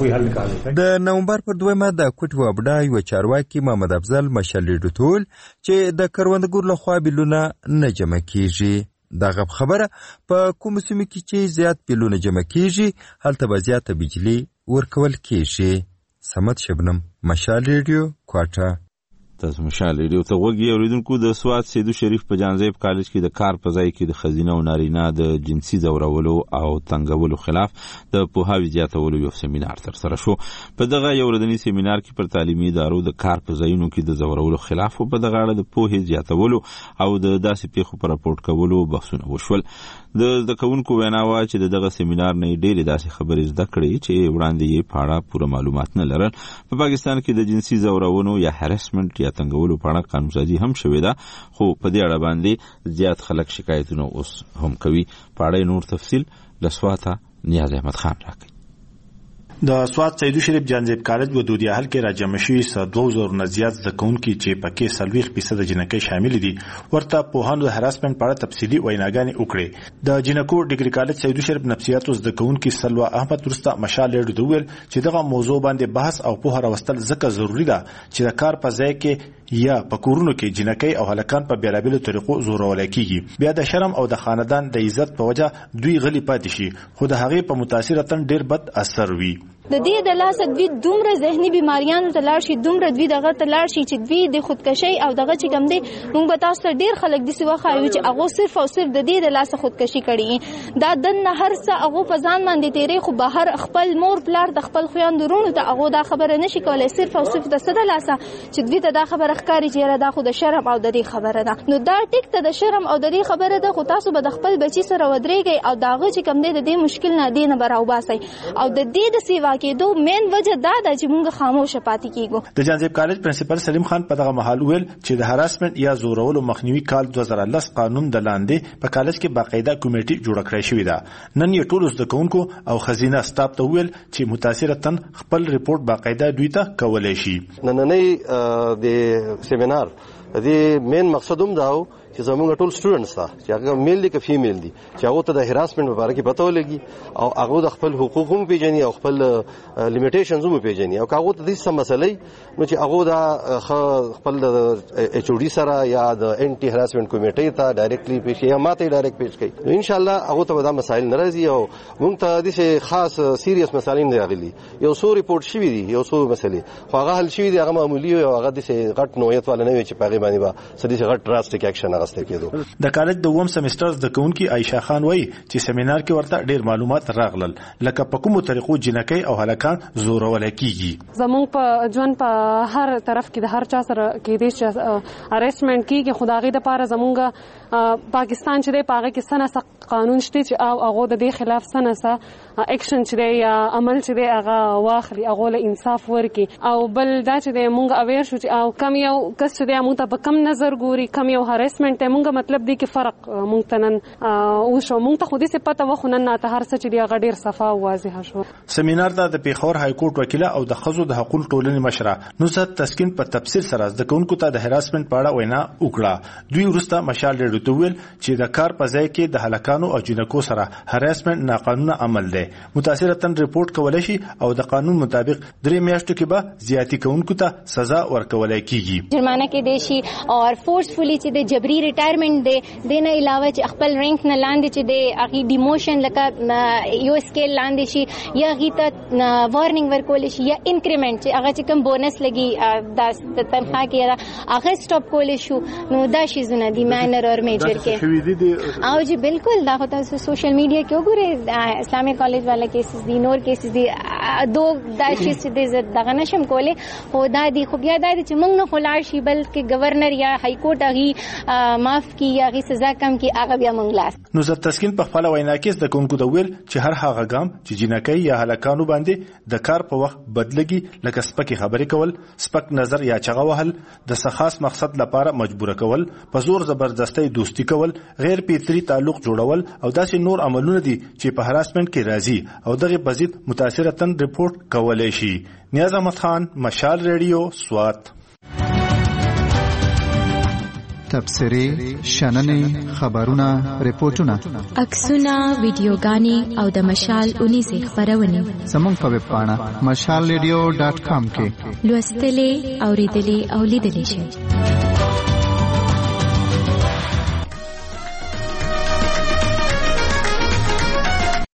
د نومبر پر 2 د کوټ وابډا یو چارواکي محمد افضل مشالې ډټول چې د کروندګرو لخوا بیلونه نه جمع کیږي. دغه خبره په کوم سیمه کې چې زیات بیلونه جمع کیږي هلته به زیاته بجلی ورکول کیږي. سمت شبنم، مشال ریډیو، کوټه. تاسو مشال ریډیو ته وګورئ. اوریدونکو د سوات سیدو شریف په جانزیب کالج کې د کار په ځای کې د خزینه او نارینه د جنسي ځورولو او تنګولو خلاف د پوهاوی زیاتولو یو سیمینار ترسره شو. په دغه یو ورځنی سیمینار کې پر تعلیمي ادارو د کار په ځایونو کې د ځورولو خلاف او په دغه اړه د پوهې زیاتولو او د داسې پیښو پر راپورټ کولو بحثونه وشول. د کوونکو ویناوه چې دغه سیمینار نه ډېرې داسې خبرې زده کړې چې وړاندې یې په اړه پوره معلومات نه لرل. په پاکستان کې د جنسي ځورونو یا هراسمنت یا تنګولو په اړه قانونسازي هم شوې ده، خو په دې اړه باندې زیات خلک شکایتونه اوس هم کوي. په اړه نور تفصیل له سواته نیاز احمد خان راکړي. د سوات سیدو شریف جانزیب کالج و دودیاهل کې راجمع شوي 2000 نه زیات زده کوونکي چې پکې 40% جنکۍ شامل دي ورته پوهانو د هراسمنت په اړه تفصیلي ویناګانې وکړې. د جنکو ډیګري کالج سیدو شریف نفسیاتو زده کوونکي سلوا احمد ورسته مشال ریډیو ته ویل چې دغه موضوع باندې بحث او پوهه راوستل ځکه ضروری ده چې د کار په ځای کې یا په کورونو کې جنکۍ او هلکان په بیلابیلو طریقو زورول کیږي. بیا د شرم او د خاندان د عزت په وجه دوی غلي پاتې شي، خو د هغې په متاثره تن ډیر بد اثر وي. د دې د لاسه دوی دومره ذهني بیماریانو ته لاړ شي، دومره دوی دغه ته لاړ شي چې دوی د خودکشي او دغه چې کوم دی موږ به تاسو ته ډیر خلک دي سوا خایو چې هغه صرف او صرف د دې د لاسه خودکشي کړي. دا دنه هر څه هغه په ځان باندې تیرې، خو بهر خپل مور پلار د خپل خويندورونو ته هغه دا خبره نشي کولای، صرف او صرف د صد لاسه چې دوی ته دا خبره ښکاری چې دا خو د شرم او د دې خبره ده. نو دا ټیک ته د شرم او د دې خبره ده، خو تاسو به د خپل بچی سره ودرېږئ او داغه چې کوم دی د دې مشکل نه دی نه براوباسي او د دې د سیوا کېدو مین وجه دا ده چې موږ خاموش پاتې کیږو. د جانزیب کالج پرنسپل سلیم خان په دغه محل ویل چې د هراسمنت یا زورولو مخنیوي کال 2010 قانون د لاندې په کالج کې باقاعده کمیټه جوړ کړې شوې ده. نن یې ټول زده کوونکو او خزینه سټاف ته ویل چې متاثره تن خپل ریپورت باقاعده دوی ته کولای شي. نننۍ د سیمینار د مین مقصد هم دا و چې زموږ ټول سټوډنټس ته چې هغه میل دي که فیمیل دي چې هغه ته د هراسمنت په اړه کې پته ولګي او هغه د خپل حقوق هم پیژني او خپل لیمیټیشنز هم پیژني او هغه ته د څه مسلې نو چې هغه د خپل د ایچ او ډي سره یا د انټي هراسمنت کمیټې ته ډایرکټلی پیش یا ماته ډایرکټ پیش کوي. ان شاء الله هغه ته دا مسایل ناراضي او موږ ته د خاص سیریس مسایل نه راغلي. یو څو ریپورت شوی دي، یو څو مسلې خو هغه حل شوی دي، هغه معمولی او هغه د غټ نوعیت ولا نه وي چې پاغي باندې با سدي غټ ډراسټیک اکشن اغسته کېدو. د کالج د ووم سیمستر د کوونکی عائشہ خان وایي چې سیمینار کې ورته ډیر معلومات راغلل لکه په کومو طریقو جنکۍ او هلکان زورول کیږي. زموږ په ژوند په هر طرف کې د هر چا سره کې دي چې ارستمنت کیږي. خدایي د پاره زموږ پاکستان چې دی پاغه کې سنه قانون شته چې هغه د دې خلاف سنه اکشن چې دی یا عمل چې دی هغه واخلي، هغه له انصاف ورکي. او بل دا چې دی مونږ اویر شو چې او کم یو کس چې دی مونږ ته په کم نظر ګوري، کم یو هراسمنت مونږ مطلب دی کې فرق مونږ ته نن او شو مونږ ته خو دې څه پته و خو نن ته هر څه چې دی هغه ډیر صفا او واضح شو. سیمینار ته د پیښور های کورټ وکیله او د خزو د حقوقو ټولنې مشره نصرت تسکین په تفصیل سره د کوونکو ته د هراسمنت په اړه وینا وکړه. دوی ورسته مشال ریډیو ته ویل چې د کار په ځای کې د هلکانو او جنکو سره هراسمنت ناقانونه عمل دی. متاثره تن ریپورت کولای شي او د قانون مطابق 3 میاشتو کې به زیاتی کوونکو ته سزا ورکولای کیږي. جرمانه کې دی شي او فورسفلی چې د جبري ریټایرمنټ دی دنه علاوه چې خپل رینک نه لاندې چې دی اغي ډیموشن لکه یو سکیل لاندې شي یا غي ته وارنینګ ورکول شي یا انکریمنٹ چې هغه چې کوم بونس لګي د تنخواه کې هغه سټاپ کول شو. نو دا شي زونه دی ماینر اور میجر کې او جی بالکل دا هوتا سوشل میډیا کې وګوره اسلامي کالج والا کیسز دي، نور کیسز دي، دا شي چې دغه نشم کوله خو دا دی خو بیا دا چې موږ نه خلاص شي بلکې گورنر یا های کورټ هغه معاف کی یا هغه سزا کم کی هغه بیا موږ لاس نو زر تسکین په خپل وینا کې د کونکو د ویل چې هر هغه ګام چې جنکۍ یا هلکانو باندې د کار په وخت بدلږي لکه سپکې خبرې کول سپک نظر یا چغه وهل د خاص مقصد لپاره مجبور کول په زور زبردستی دوستی کول غیر فطری تعلق جوړول او داسې نور عملونه دي چې په هراسمنت کې راځي او دغه بزید متاثرتن ریپورت کولای شي. نیاز احمد خان، مشال ریډیو، سوات. تبصرې، شننې، خبرونه، ریپورتونه، عکسونه، ویډیوګانې او د مشال اونیزې خبرونه زموږ په ویب پاڼه mashalradio.com کې لوستلې، اوریدلې او لیدلې شئ.